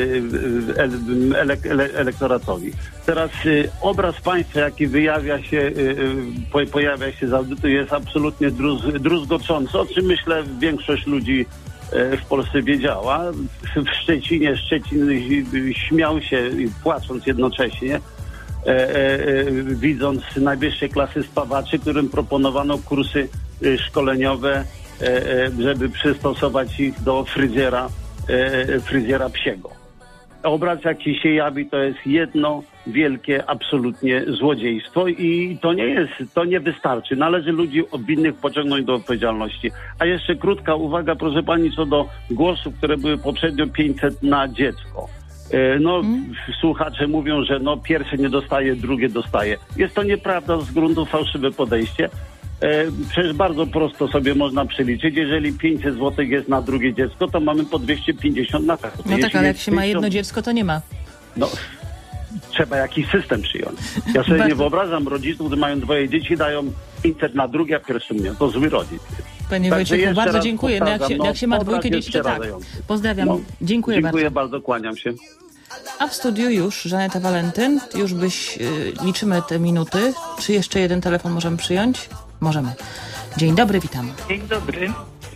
elektoratowi. Teraz obraz państwa, jaki wyjawia się, pojawia się z audytu, jest absolutnie druzgoczący, o czym myślę większość ludzi w Polsce wiedziała. W Szczecinie Szczecin śmiał się, płacząc jednocześnie, e, e, widząc najwyższej klasy spawaczy, którym proponowano kursy szkoleniowe, e, żeby przystosować ich do fryzjera, e, fryzjera psiego. Obraz, jaki się jawi, to jest jedno wielkie, absolutnie złodziejstwo i to nie jest, to nie wystarczy. Należy ludzi winnych pociągnąć do odpowiedzialności. A jeszcze krótka uwaga, proszę pani, co do głosów, które były poprzednio pięćset na dziecko. No, hmm. słuchacze mówią, że no pierwsze nie dostaje, drugie dostaje. Jest to nieprawda, z gruntu fałszywe podejście. Przecież bardzo prosto sobie można przeliczyć. Jeżeli pięćset złotych jest na drugie dziecko, to mamy po dwieście pięćdziesiąt na każde. No tak, ale jak się ma jedno dziecko, to nie ma. No, trzeba jakiś system przyjąć. Ja sobie nie wyobrażam rodziców, którzy mają dwoje dzieci, dają pięćset na drugie, a pierwsze mnie. To zły rodzic. Panie Wojciechu, bardzo dziękuję. No jak, się, no, jak się ma dwójkę dzieci, to tak. Pozdrawiam. No, dziękuję, dziękuję bardzo. bardzo, kłaniam się. A w studiu już Żaneta Walentyn. Już byś, yy, liczymy te minuty. Czy jeszcze jeden telefon możemy przyjąć? Możemy. Dzień dobry, witam. Dzień dobry.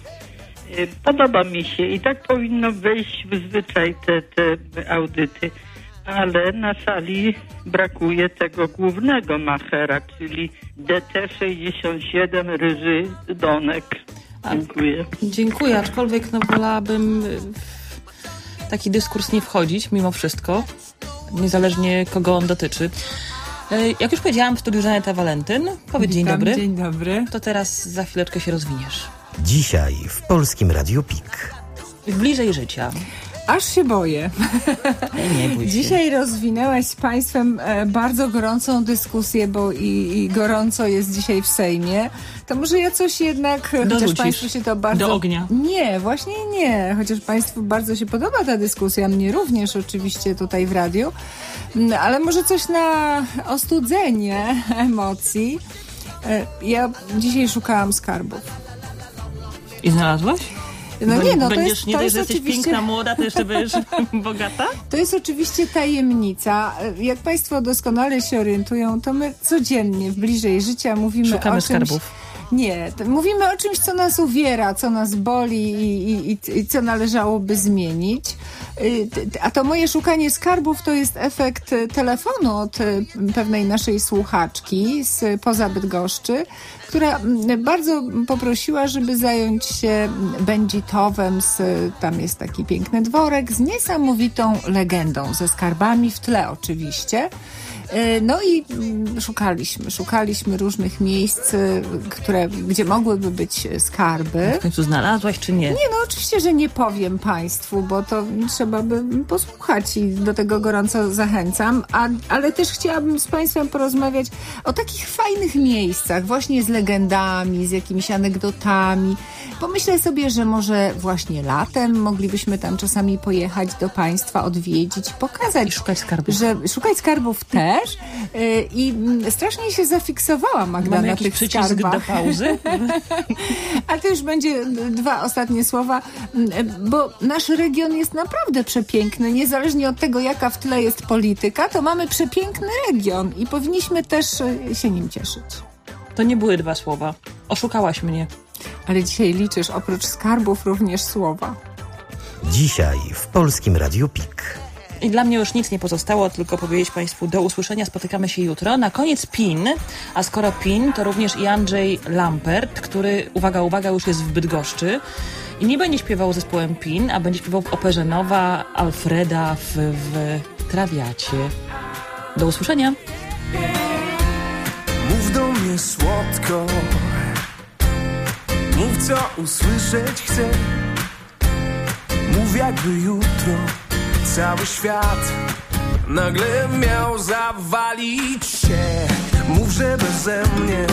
Podoba mi się i tak powinno wejść w zwyczaj te, te audyty, ale na sali brakuje tego głównego machera, czyli D T sześćdziesiąt siedem Ryży Donek. Dziękuję. Dziękuję, aczkolwiek no wolałabym w taki dyskurs nie wchodzić mimo wszystko, niezależnie kogo on dotyczy. Jak już powiedziałam, w studiu Żaneta Walentyn. Powiedz dzień dobry. Dzień dobry. To teraz za chwileczkę się rozwiniesz. Dzisiaj w Polskim Radiu Pik. Bliżej życia. Aż się boję. Nie bój się. Dzisiaj rozwinęłaś z Państwem bardzo gorącą dyskusję, bo i, i gorąco jest dzisiaj w Sejmie. To może ja coś jednak, dorzucisz chociaż Państwu się to bardzo... do ognia. Nie, właśnie nie. Chociaż Państwu bardzo się podoba ta dyskusja, mnie również oczywiście tutaj w radiu. Ale może coś na ostudzenie emocji. Ja dzisiaj szukałam skarbów. I znalazłaś? No nie, no to Będziesz, jest, nie to dość, jest że jesteś oczywiście... piękna, młoda, to jeszcze będziesz bogata? To jest oczywiście tajemnica. Jak Państwo doskonale się orientują, to my codziennie w Bliżej Życia mówimy Szukamy o czymś... skarbów. Nie, mówimy o czymś, co nas uwiera, co nas boli i, i, i co należałoby zmienić. A to moje szukanie skarbów to jest efekt telefonu od pewnej naszej słuchaczki z poza Bydgoszczy, która bardzo poprosiła, żeby zająć się Będzitowem. Z, tam jest taki piękny dworek z niesamowitą legendą, ze skarbami w tle oczywiście. No i szukaliśmy, szukaliśmy różnych miejsc, które, gdzie mogłyby być skarby. W końcu znalazłaś, czy nie? Nie, no oczywiście, że nie powiem Państwu, bo to trzeba by posłuchać i do tego gorąco zachęcam, a, ale też chciałabym z Państwem porozmawiać o takich fajnych miejscach, właśnie z legendami, z jakimiś anegdotami. Pomyślę sobie, że może właśnie latem moglibyśmy tam czasami pojechać do Państwa, odwiedzić, pokazać. I szukać skarbów. Że, szukać skarbów też. Yy, I strasznie się zafiksowała Magda Mamy na tych przycisk skarbach. do pauzy? A to już będzie dwa ostatnie słowa, bo nasz region jest naprawdę przepiękny. Niezależnie od tego, jaka w tle jest polityka, to mamy przepiękny region i powinniśmy też się nim cieszyć. To nie były dwa słowa. Oszukałaś mnie. Ale dzisiaj liczysz oprócz skarbów również słowa. Dzisiaj w Polskim Radiu Pik. I dla mnie już nic nie pozostało, tylko powiedzieć Państwu do usłyszenia. Spotykamy się jutro. Na koniec P I N, a skoro P I N, to również i Andrzej Lampert, który, uwaga, uwaga, już jest w Bydgoszczy i nie będzie śpiewał zespołem P I N, a będzie śpiewał w operze Nowa Alfreda w, w Trawiacie. Do usłyszenia. Mów do mnie słodko, mów co usłyszeć chcę, mów jakby jutro cały świat nagle miał zawalić się. Mów, że beze mnie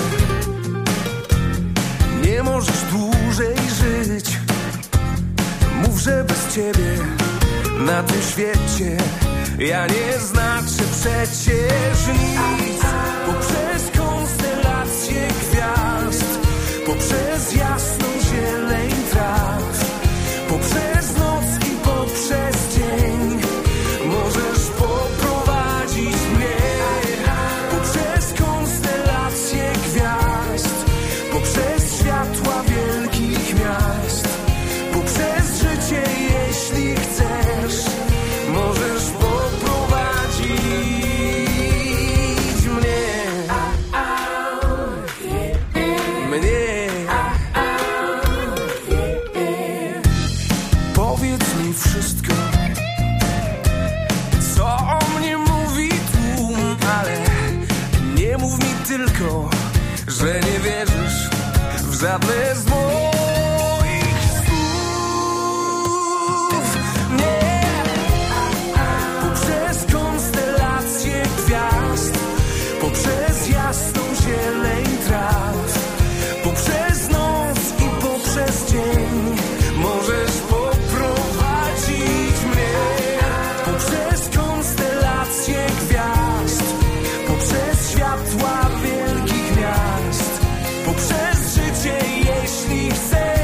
nie możesz dłużej żyć. Mów, że bez ciebie na tym świecie ja nie znaczę przecież nic. Poprzez konstelacje gwiazd, poprzez jasną zieleń traw, poprzez noc i poprzez dzień możesz poprowadzić mnie. Poprzez konstelacje gwiazd, poprzez światła wielkich miast, poprzez życie, jeśli chcesz, możesz poprowadzić mnie. Mnie. Powiedz mi wszystko, co o mnie mówi tłum, ale nie mów mi tylko, że nie wierzysz w żadne z moich słów. Nie. Poprzez konstelacje gwiazd, poprzez jasną zieleń traw, poprzez noc i poprzez dzień możesz poprowadzić mnie. Poprzez konstelacje gwiazd, poprzez światła wielkich miast, poprzez życie, jeśli chcesz.